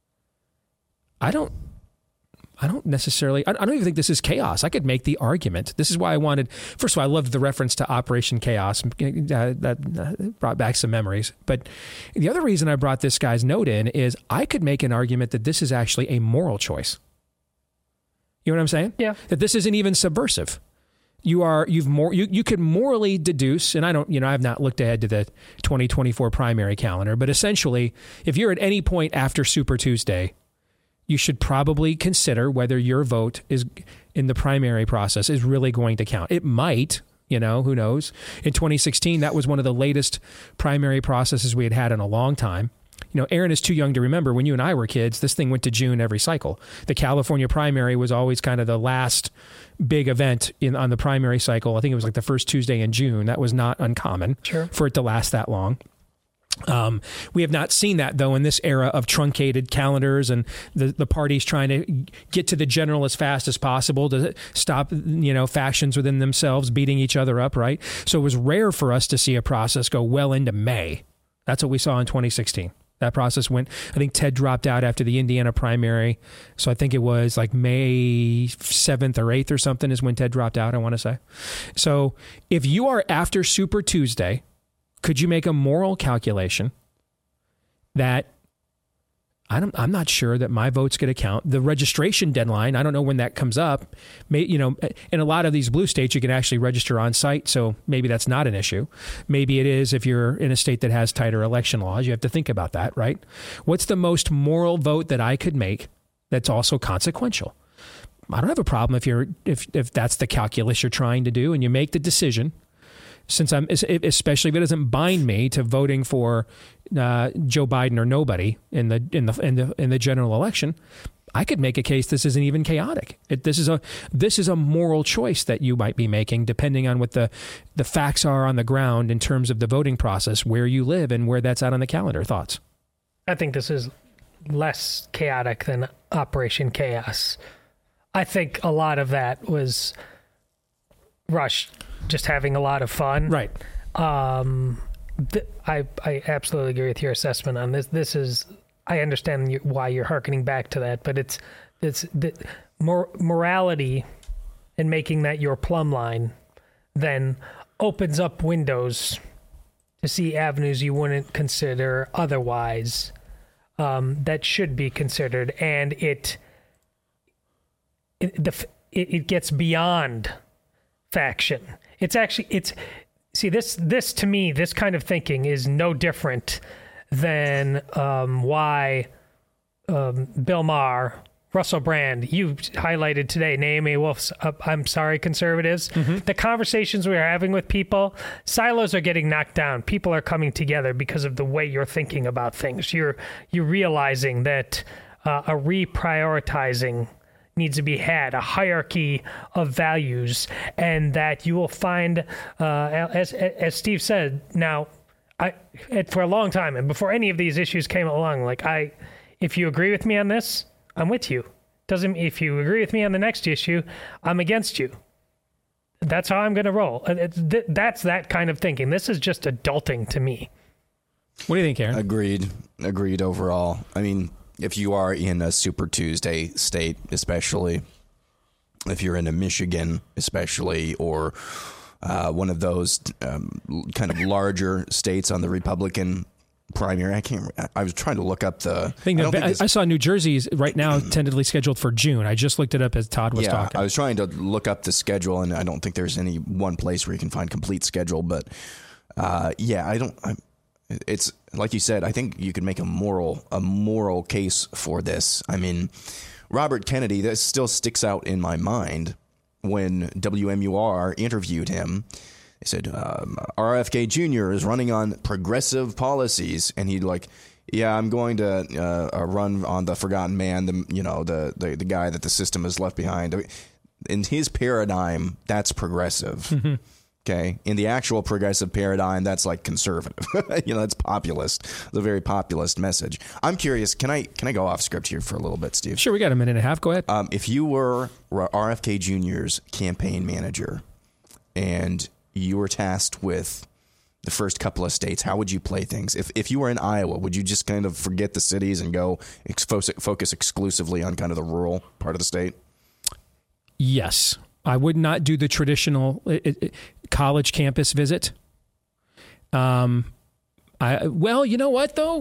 I don't, I don't necessarily, I don't even think this is chaos. I could make the argument. This is why I wanted, first of all, I loved the reference to Operation Chaos. Uh, that brought back some memories. But the other reason I brought this guy's note in is I could make an argument that this is actually a moral choice. You know what I'm saying? Yeah. That this isn't even subversive. You are, you've more, you, you could morally deduce, and I don't, you know, I've not looked ahead to the twenty twenty-four primary calendar, but essentially, if you're at any point after Super Tuesday, you should probably consider whether your vote is in the primary process is really going to count. It might, you know, who knows? In twenty sixteen, that was one of the latest primary processes we had had in a long time. You know, Aaron is too young to remember. When you and I were kids, this thing went to June every cycle. The California primary was always kind of the last big event in on the primary cycle. I think it was like the first Tuesday in June. That was not uncommon sure. for it to last that long. Um, we have not seen that, though, in this era of truncated calendars and the, the parties trying to get to the general as fast as possible to stop, you know, factions within themselves beating each other up, right? So it was rare for us to see a process go well into May. That's what we saw in twenty sixteen. That process went, I think Ted dropped out after the Indiana primary. So I think it was like May seventh or eighth or something is when Ted dropped out, I want to say. So if you are after Super Tuesday, could you make a moral calculation that I don't, I'm not sure that my vote's going to count? The registration deadline, I don't know when that comes up. May, you know, in a lot of these blue states, you can actually register on site, so maybe that's not an issue. Maybe it is if you're in a state that has tighter election laws. You have to think about that, right? What's the most moral vote that I could make that's also consequential? I don't have a problem if you're if if that's the calculus you're trying to do, and you make the decision. Since I'm, especially if it doesn't bind me to voting for uh, Joe Biden or nobody in the in the in the in the general election, I could make a case this isn't even chaotic. It, this is a this is a moral choice that you might be making, depending on what the the facts are on the ground in terms of the voting process, where you live, and where that's out on the calendar. Thoughts? I think this is less chaotic than Operation Chaos. I think a lot of that was Rush just having a lot of fun. Right. Um, th- I I absolutely agree with your assessment on this. This is I understand you, why you're hearkening back to that, but it's it's the mor- morality and making that your plumb line then opens up windows to see avenues you wouldn't consider otherwise. Um, that should be considered, and it it, the, it it gets beyond faction. It's actually it's see this this to me this kind of thinking is no different than um, why um, Bill Maher, Russell Brand, you highlighted today, Naomi Wolf's uh, I'm sorry, conservatives. Mm-hmm. The conversations we are having with people, silos are getting knocked down. People are coming together because of the way you're thinking about things. You're you're realizing that uh, a reprioritizing needs to be had, a hierarchy of values, and that you will find, uh, as as Steve said, now, I for a long time, and before any of these issues came along, like I, if you agree with me on this, I'm with you. Doesn't if you agree with me on the next issue, I'm against you. That's how I'm going to roll. It's, that's that kind of thinking. This is just adulting to me. What do you think, Aaron? Agreed. Agreed overall. I mean, if you are in a Super Tuesday state, especially if you're in a Michigan, especially, or uh, one of those um, kind of larger states on the Republican primary, I can't. I was trying to look up the. I, think I, I, think I, I saw New Jersey's right now tentatively scheduled for June. I just looked it up as Todd was yeah, talking. I was trying to look up the schedule, and I don't think there's any one place where you can find complete schedule. But uh, yeah, I don't. I, it's like you said. I think you could make a moral a moral case for this. I mean, Robert Kennedy. That still sticks out in my mind when W M U R interviewed him. They said, um, R F K Junior is running on progressive policies. And he'd like, yeah, I'm going to uh, run on the forgotten man, the you know, the, the, the guy that the system has left behind. In his paradigm, that's progressive. Mm-hmm. Okay. In the actual progressive paradigm, that's like conservative. you know, that's populist. It's a very populist message. I'm curious. Can I can I go off script here for a little bit, Steve? Sure. We got a minute and a half. Go ahead. Um, if you were R F K Junior's campaign manager and you were tasked with the first couple of states, how would you play things? If if you were in Iowa, would you just kind of forget the cities and go ex- focus exclusively on kind of the rural part of the state? Yes. I would not do the traditional uh, uh, college campus visit. Um, I well, you know what, though?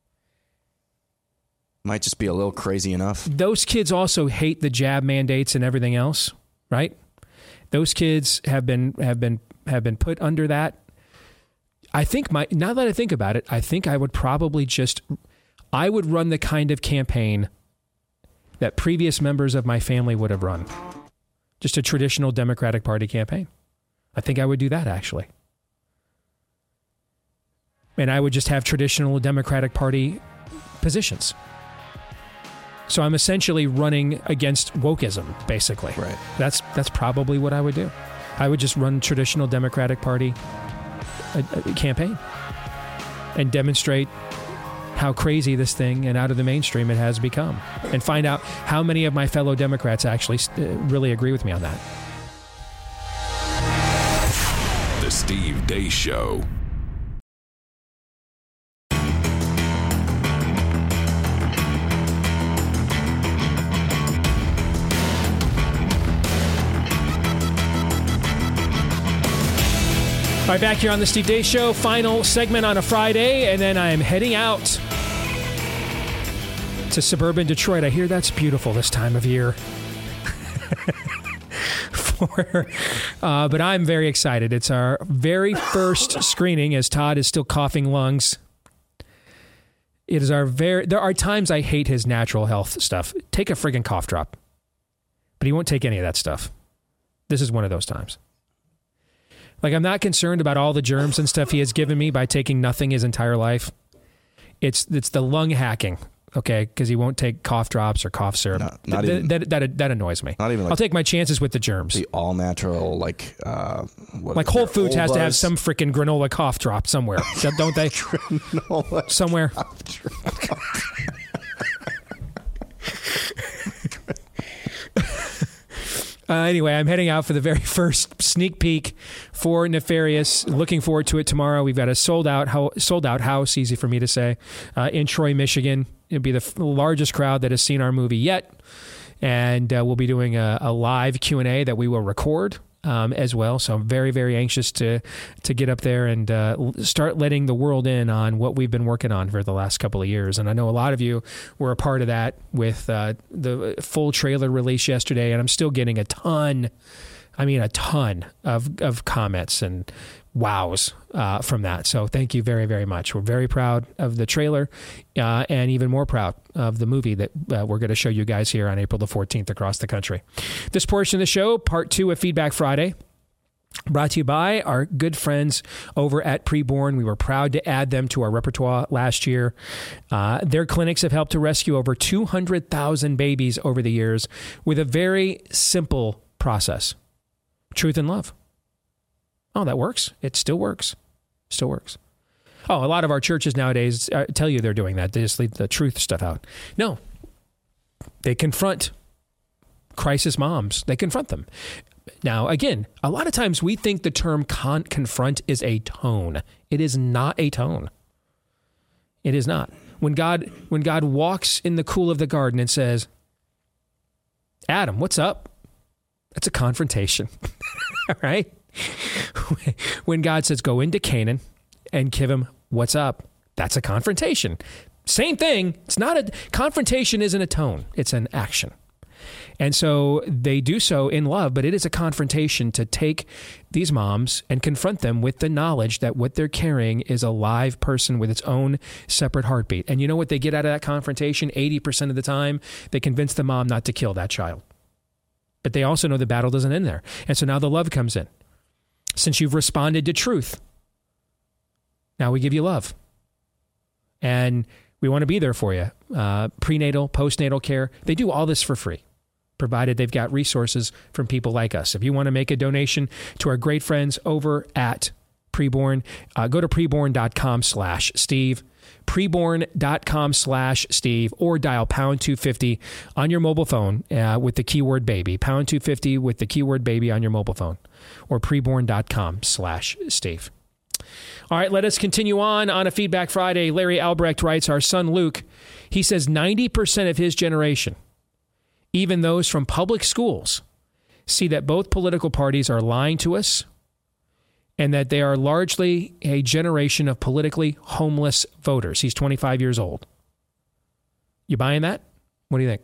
Might just be a little crazy enough. Those kids also hate the jab mandates and everything else, right? Those kids have been have been have been put under that. I think my now that I think about it, I think I would probably just I would run the kind of campaign that previous members of my family would have run. Just a traditional Democratic Party campaign. I think I would do that, actually. And I would just have traditional Democratic Party positions. So I'm essentially running against wokeism, basically. Right. That's that's probably what I would do. I would just run traditional Democratic Party a, a campaign and demonstrate how crazy this thing and out of the mainstream it has become, and find out how many of my fellow Democrats actually uh, really agree with me on that. The Steve Deace Show. All right, back here on the Steve Deace Show, final segment on a Friday, and then I am heading out to suburban Detroit. I hear that's beautiful this time of year. For, uh, but I'm very excited. It's our very first screening, as Todd is still coughing lungs. It is our very. There are times I hate his natural health stuff. Take a friggin' cough drop, but he won't take any of that stuff. This is one of those times. Like, I'm not concerned about all the germs and stuff he has given me by taking nothing his entire life. It's it's the lung hacking, okay? Because he won't take cough drops or cough syrup. Not, not Th- even, that, that that annoys me. Not even. Like I'll take my chances with the germs. The all natural, like uh, what like Whole Foods has to have Olva's? some freaking granola cough drop somewhere, don't they? granola somewhere. Uh, anyway, I'm heading out for the very first sneak peek for Nefarious. Looking forward to it tomorrow. We've got a sold out ho- sold out house, easy for me to say, uh, in Troy, Michigan. It'll be the f- largest crowd that has seen our movie yet. And uh, we'll be doing a, a live Q and A that we will record um, as well. So I'm very, very anxious to to get up there and uh, start letting the world in on what we've been working on for the last couple of years. And I know a lot of you were a part of that with uh, the full trailer release yesterday. And I'm still getting a ton, I mean, a ton of, of comments and wows uh, from that. So thank you very, very much. We're very proud of the trailer uh, and even more proud of the movie that uh, we're going to show you guys here on April the fourteenth across the country. This portion of the show, part two of Feedback Friday, brought to you by our good friends over at Preborn. We were proud to add them to our repertoire last year. Uh, their clinics have helped to rescue over two hundred thousand babies over the years with a very simple process: truth and love. Oh, that works. It still works. Still works. Oh, a lot of our churches nowadays uh, tell you they're doing that. They just leave the truth stuff out. No. They confront crisis moms. They confront them. Now, again, a lot of times we think the term con- confront is a tone. It is not a tone. It is not. When God, when God walks in the cool of the garden and says, Adam, what's up? That's a confrontation. All right? When God says, go into Canaan and give him what's up, that's a confrontation. Same thing. It's not a confrontation isn't a tone. It's an action. And so they do so in love, but it is a confrontation to take these moms and confront them with the knowledge that what they're carrying is a live person with its own separate heartbeat. And you know what they get out of that confrontation? eighty percent of the time, they convince the mom not to kill that child. But they also know the battle doesn't end there. And so now the love comes in. Since you've responded to truth, now we give you love. And we want to be there for you. Uh, prenatal, postnatal care, they do all this for free, provided they've got resources from people like us. If you want to make a donation to our great friends over at Preborn, uh, go to preborn.com slash Steve, preborn.com slash Steve, or dial pound two fifty on your mobile phone uh, with the keyword baby, pound two fifty with the keyword baby on your mobile phone, or preborn.com slash Steve. All right, let us continue on on a Feedback Friday. Larry Albrecht writes, our son Luke, he says ninety percent of his generation, even those from public schools, see that both political parties are lying to us and that they are largely a generation of politically homeless voters. He's twenty-five years old. You buying that? What do you think?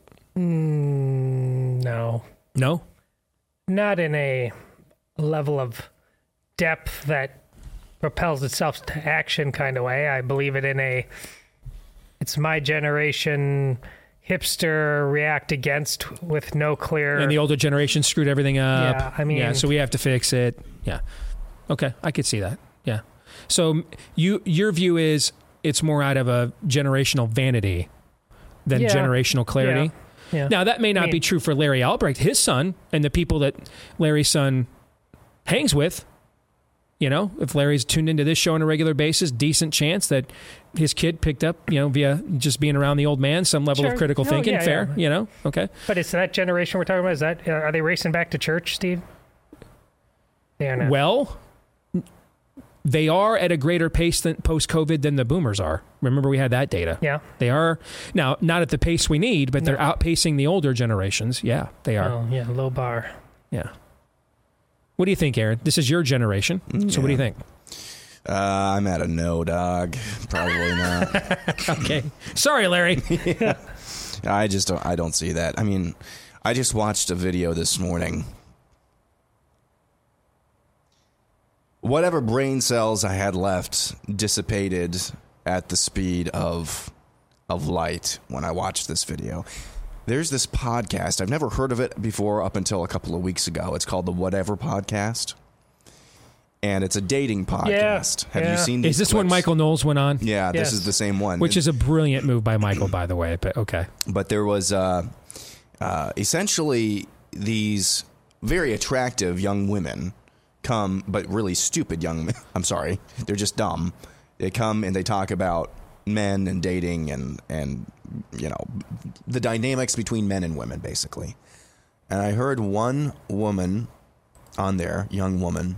Mm, no. No? Not in a level of depth that propels itself to action kind of way. I believe it in a, it's my generation hipster react against with no clear... And the older generation screwed everything up. Yeah, I mean... Yeah, so we have to fix it. Yeah. Okay, I could see that. Yeah. So you, your view is it's more out of a generational vanity than Yeah. generational clarity? Yeah. Yeah. Now, that may not I mean- be true for Larry Albrecht, his son, and the people that Larry's son hangs with. You know, if Larry's tuned into this show on a regular basis, decent chance that his kid picked up, you know, via just being around the old man, some level Sure. of critical No, thinking. yeah, Fair, yeah. you know? Okay. But it's that generation we're talking about. Is that, uh, are they racing back to church, Steve? They are not. Well, they are at a greater pace than post-COVID than the boomers are. Remember, we had that data. Yeah. They are, now, not at the pace we need, but they're outpacing the older generations. Yeah, they are. Oh, yeah, low bar. Yeah. What do you think, Aaron? This is your generation. So what do you think? Uh, I'm at a no, dog. Probably not. Okay. Sorry, Larry. Yeah. I just don't, I don't see that. I mean, I just watched a video this morning. Whatever brain cells I had left dissipated at the speed of of light when I watched this video. There's this podcast. I've never heard of it before up until a couple of weeks ago. It's called the Whatever Podcast. And it's a dating podcast. Yeah, Have yeah. you seen these Is this clips? when Michael Knowles went on? Yeah, Yes. this is the same one. Which is a brilliant move by Michael, by the way, but okay. But there was uh, uh, essentially these very attractive young women come, but really stupid young men. I'm sorry. They're just dumb. They come and they talk about men and dating and, and, you know, the dynamics between men and women, basically. And I heard one woman on there, young woman,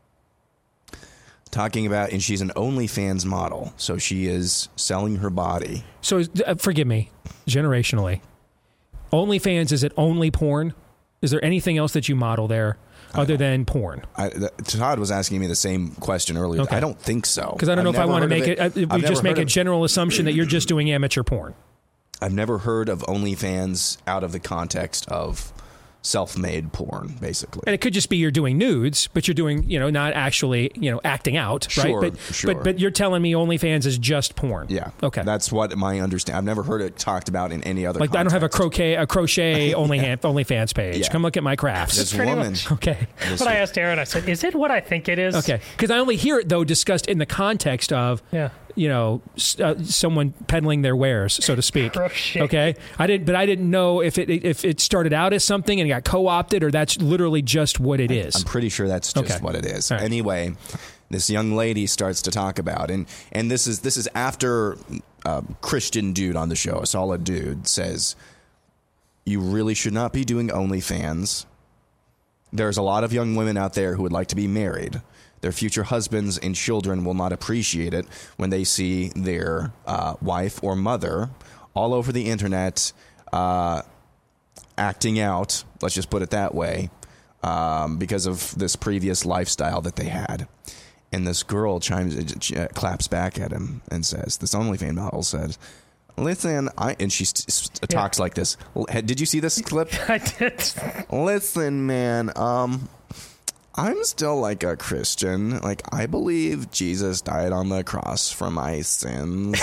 talking about, and she's an OnlyFans model, so she is selling her body. So, uh, forgive me, generationally, OnlyFans, is it only porn? Is there anything else that you model there other than porn? I, the, Todd was asking me the same question earlier. Okay. I don't think so. Because I don't I've know if I want to never make heard it, of uh, we I've just never make a heard of- general assumption that you're just doing amateur porn. I've never heard of OnlyFans out of the context of self-made porn, basically. And it could just be you're doing nudes, but you're doing, you know, not actually, you know, acting out, Sure, right? But, sure. but but you're telling me OnlyFans is just porn. Yeah. Okay. That's what my understanding. I've never heard it talked about in any other Like, I don't have a croquet, a crochet only Yeah. hand, OnlyFans page. Yeah. Come look at my crafts. This woman. Okay. That's what I asked Aaron. I said, is it what I think it is? Okay. Because I only hear it, though, discussed in the context of, Yeah. you know, s- uh, someone peddling their wares, so to speak. Crochet. Okay. I didn't, but I didn't know if it if it started out as something and got co-opted, or that's literally just what it is. I'm pretty sure that's just Okay. what it is. All right. Anyway, this young lady starts to talk about, and and this is this is after a Christian dude on the show, a solid dude, says, you really should not be doing OnlyFans. There's a lot of young women out there who would like to be married. Their future husbands and children will not appreciate it when they see their uh, wife or mother all over the internet uh, acting out, let's just put it that way, um, because of this previous lifestyle that they had. And this girl chimes, uh, claps back at him and says, this OnlyFans model says, listen, I, and she st- st- Yeah. talks like this. L- Did you see this clip? I did. Listen, man, um, I'm still like a Christian. Like, I believe Jesus died on the cross for my sins,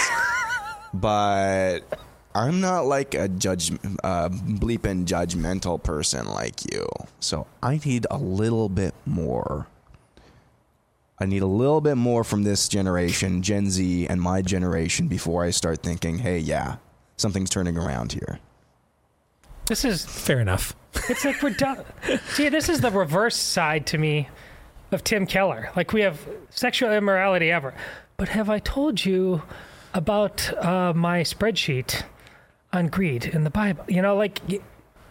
but I'm not like a judge, uh, bleeping judgmental person like you. So I need a little bit more. I need a little bit more from this generation, Gen Z, and my generation before I start thinking, hey, yeah, something's turning around here. This is fair enough. It's like we're done. See, this is the reverse side to me of Tim Keller. Like, we have sexual immorality ever. But have I told you about uh, my spreadsheet on greed in the Bible? You know, like, you,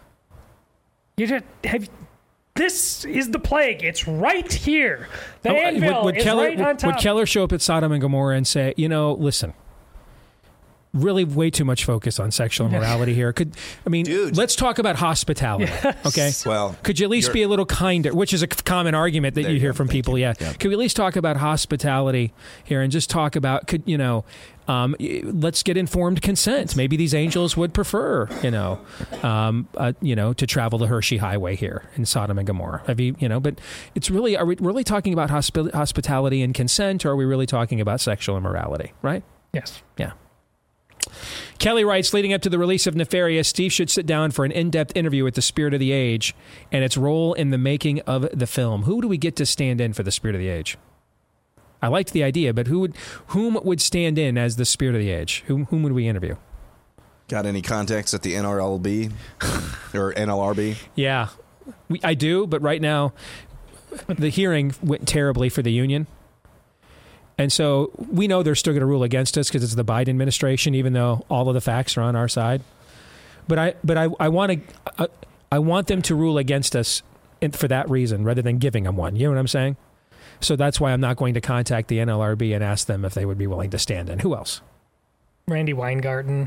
you just have. This is the plague. It's right here. The Oh, uh, anvil would, would is Keller, right on would, top. would Keller show up at Sodom and Gomorrah and say, you know, listen, really way too much focus on sexual immorality here. Could I mean, let's talk about hospitality, Yes. okay? Well, could you at least you're- be a little kinder, which is a common argument that There you you hear go. from people, yeah. Yeah. Could we at least talk about hospitality here and just talk about, could you know, um, y- let's get informed consent. Maybe these angels would prefer, you know, um, uh, you know, to travel the Hershey Highway here in Sodom and Gomorrah. Have you, you know, but it's really, are we really talking about hospi- hospitality and consent, or are we really talking about sexual immorality, right? Yes. Yeah. Kelly writes, leading up to the release of Nefarious, Steve should sit down for an in-depth interview with the Spirit of the Age and its role in the making of the film. Who do we get to stand in for the Spirit of the Age? I liked the idea, but who would, whom would stand in as the Spirit of the Age? Whom, whom would we interview? Got any contacts at the N R L B or N L R B? Yeah, we, I do, but right now the hearing went terribly for the union. And so we know they're still going to rule against us because it's the Biden administration, even though all of the facts are on our side. But I, but I, I want to, I, I want them to rule against us in, for that reason, rather than giving them one. You know what I'm saying? So that's why I'm not going to contact the N L R B and ask them if they would be willing to stand in. Who else? Randy Weingarten.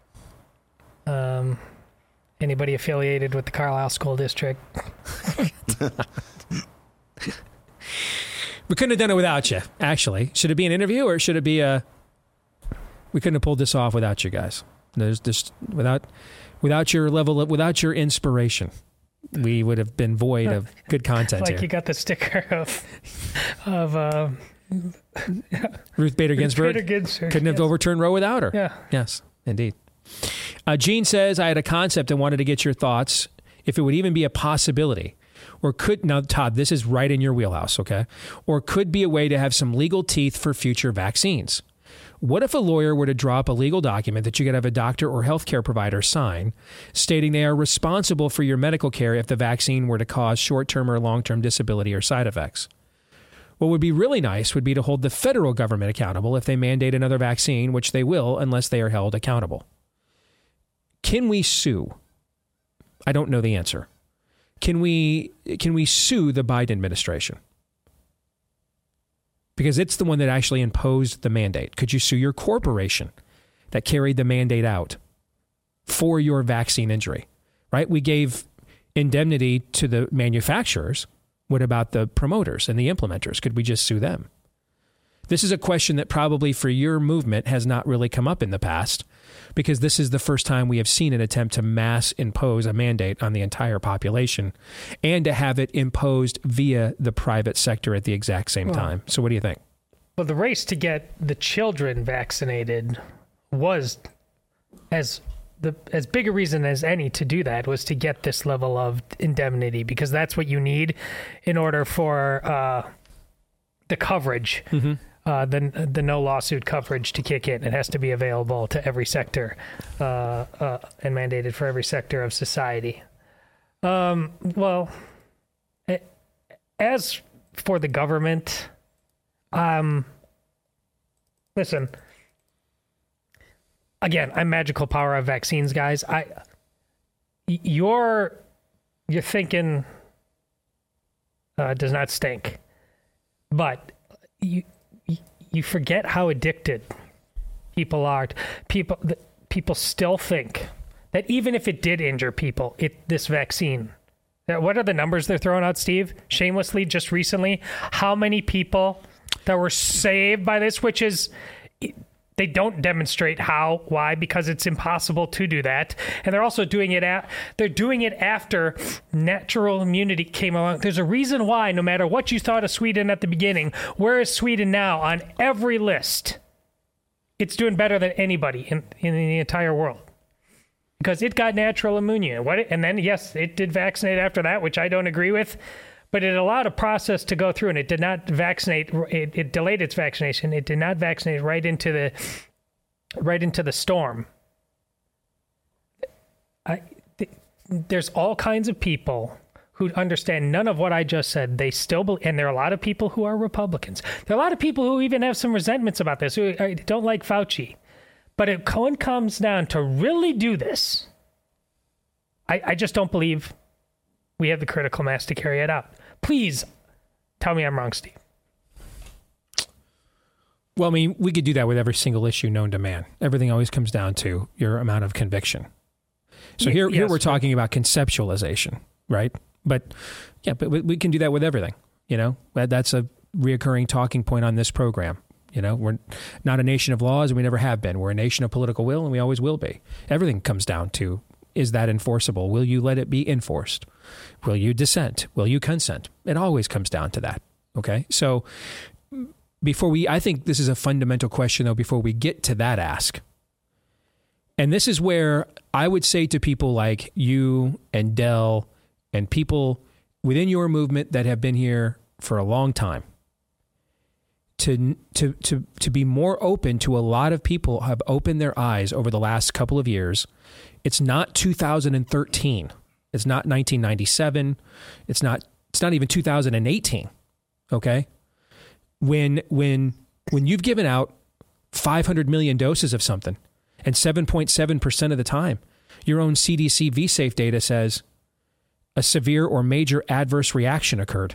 Um, anybody affiliated with the Carlisle School District? We couldn't have done it without you, actually. Should it be an interview or should it be a... We couldn't have pulled this off without you guys. There's just... Without without your level of... Without your inspiration, we would have been void of good content Like here. you got the sticker of... of uh, Ruth Bader Ginsburg, Bader Ginsburg, couldn't have yes. overturned Roe without her. Yeah. Yes, indeed. Uh, Gene says, I had a concept and wanted to get your thoughts, if it would even be a possibility. Or could, now Todd, this is right in your wheelhouse, okay? Or could be a way to have some legal teeth for future vaccines. What if a lawyer were to draw up a legal document that you could have a doctor or healthcare provider sign, stating they are responsible for your medical care if the vaccine were to cause short-term or long-term disability or side effects? What would be really nice would be to hold the federal government accountable if they mandate another vaccine, which they will unless they are held accountable. Can we sue? I don't know the answer. can we can we sue the Biden administration? Because it's the one that actually imposed the mandate. Could you sue your corporation that carried the mandate out for your vaccine injury? Right? We gave indemnity to the manufacturers. What about the promoters and the implementers? Could we just sue them? This is a question that probably for your movement has not really come up in the past, because this is the first time we have seen an attempt to mass impose a mandate on the entire population and to have it imposed via the private sector at the exact same Well, time. So what do you think? Well, the race to get the children vaccinated was as the as big a reason as any to do that was to get this level of indemnity, because that's what you need in order for uh, the coverage. Mm-hmm. Uh, the the no lawsuit coverage to kick in. It has to be available to every sector uh, uh, and mandated for every sector of society. Um, well, as for the government, um, listen. Again, I'm magical power of vaccines, guys. I you're you're thinking uh, does not stink, but you. You forget how addicted people are. People, people still think that even if it did injure people, it this vaccine. What are the numbers they're throwing out, Steve? Shamelessly, just recently, how many people that were saved by this? Which is, they don't demonstrate how, why, because it's impossible to do that, and they're also doing it at they're doing it after natural immunity came along. There's a reason why, no matter what you thought of Sweden at the beginning, where is Sweden now on every list? It's doing better than anybody in, in the entire world because it got natural immunity. What? It, and then yes, it did vaccinate after that, which I don't agree with. But it allowed a process to go through, and it did not vaccinate. It, it delayed its vaccination. It did not vaccinate right into the right into the storm. I, th- there's all kinds of people who understand none of what I just said. They still believe, and there are a lot of people who are Republicans. There are a lot of people who even have some resentments about this, who don't like Fauci. But it when comes down to really do this, I, I just don't believe we have the critical mass to carry it out. Please tell me I'm wrong, Steve. Well, I mean, we could do that with every single issue known to man. Everything always comes down to your amount of conviction. So here, yes, here we're talking about conceptualization, right? But yeah, but we can do that with everything. You know, that's a reoccurring talking point on this program. You know, we're not a nation of laws, and we never have been. We're a nation of political will, and we always will be. Everything comes down to, is that enforceable? Will you let it be enforced? Will you dissent? Will you consent? It always comes down to that. Okay. So before we, I think this is a fundamental question though, before we get to that ask. And this is where I would say to people like you and Dell and people within your movement that have been here for a long time, to, to, to, to be more open to a lot of people have opened their eyes over the last couple of years. It's not two thousand thirteen. It's not nineteen ninety-seven. It's not, it's not even two thousand eighteen. Okay. When, when, when you've given out five hundred million doses of something and seven point seven percent of the time, your own C D C V-Safe data says a severe or major adverse reaction occurred.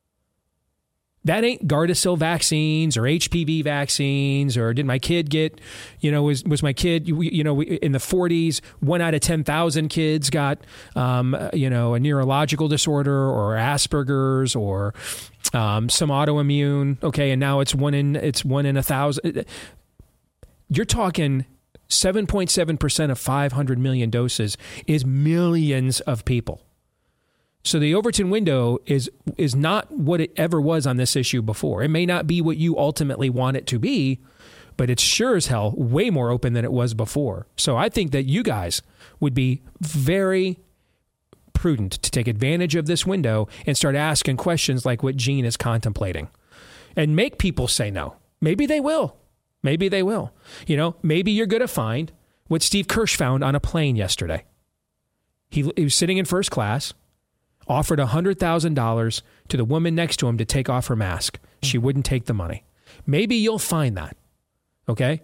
That ain't Gardasil vaccines or H P V vaccines, or did my kid get, you know, was was my kid, you, you know, in the forties, one out of ten thousand kids got, um, you know, a neurological disorder or Asperger's or um, some autoimmune. Okay, and now it's one in it's one in a thousand. You're talking seven point seven percent of five hundred million doses is millions of people. So the Overton window is is not what it ever was on this issue before. It may not be what you ultimately want it to be, but it's sure as hell way more open than it was before. So I think that you guys would be very prudent to take advantage of this window and start asking questions like what Gene is contemplating and make people say no. Maybe they will. Maybe they will. You know, maybe you're going to find what Steve Kirsch found on a plane yesterday. He, he was sitting in first class, offered one hundred thousand dollars to the woman next to him to take off her mask. She wouldn't take the money. Maybe you'll find that, okay?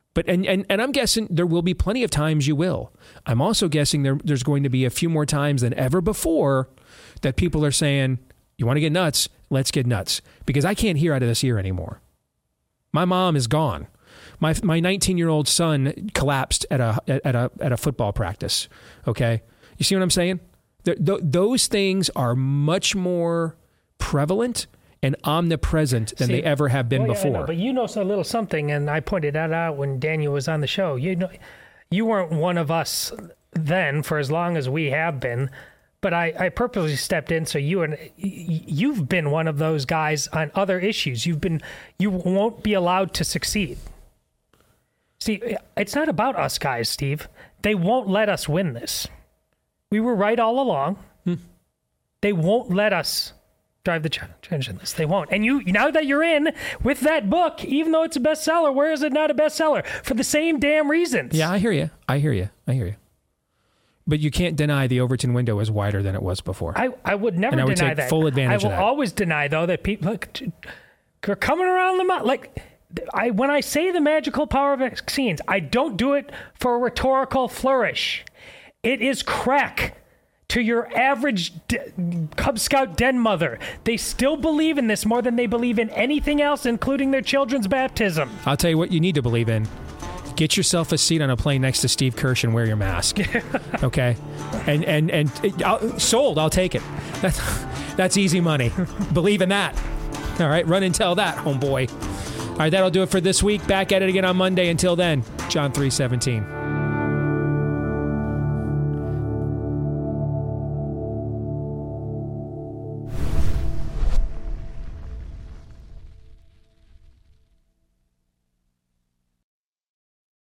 But and, and, and I'm guessing there will be plenty of times you will. I'm also guessing there, there's going to be a few more times than ever before that people are saying, you want to get nuts? Let's get nuts. Because I can't hear out of this ear anymore. My mom is gone. My my nineteen-year-old son collapsed at a at a at a football practice. Okay, you see what I'm saying? The, th- those things are much more prevalent and omnipresent than See, they ever have been well, yeah, before. I know, but you know so little something, and I pointed that out when Daniel was on the show. You know, you weren't one of us then for as long as we have been, but I, I purposely stepped in so you and you've been one of those guys on other issues. You've been you won't be allowed to succeed. See, it's not about us guys, Steve. They won't let us win this. We were right all along. Hmm. They won't let us drive the change in this. They won't. And you, now that you're in with that book, even though it's a bestseller, where is it not a bestseller? For the same damn reasons. Yeah, I hear you. I hear you. I hear you. But you can't deny the Overton window is wider than it was before. I, I would never and I would deny take that. full advantage I will of that. always deny, though, that people look, are coming around the mountain. Like, I, when I say the magical power of vaccines, I don't do it for a rhetorical flourish. It is crack to your average D- Cub Scout den mother. They still believe in this more than they believe in anything else, including their children's baptism. I'll tell you what you need to believe in. Get yourself a seat on a plane next to Steve Kirsch and wear your mask. Okay? And, and, and it, I'll, sold, I'll take it. That's, that's easy money. Believe in that. All right? Run and tell that, homeboy. All right, that'll do it for this week. Back at it again on Monday. Until then, John three seventeen.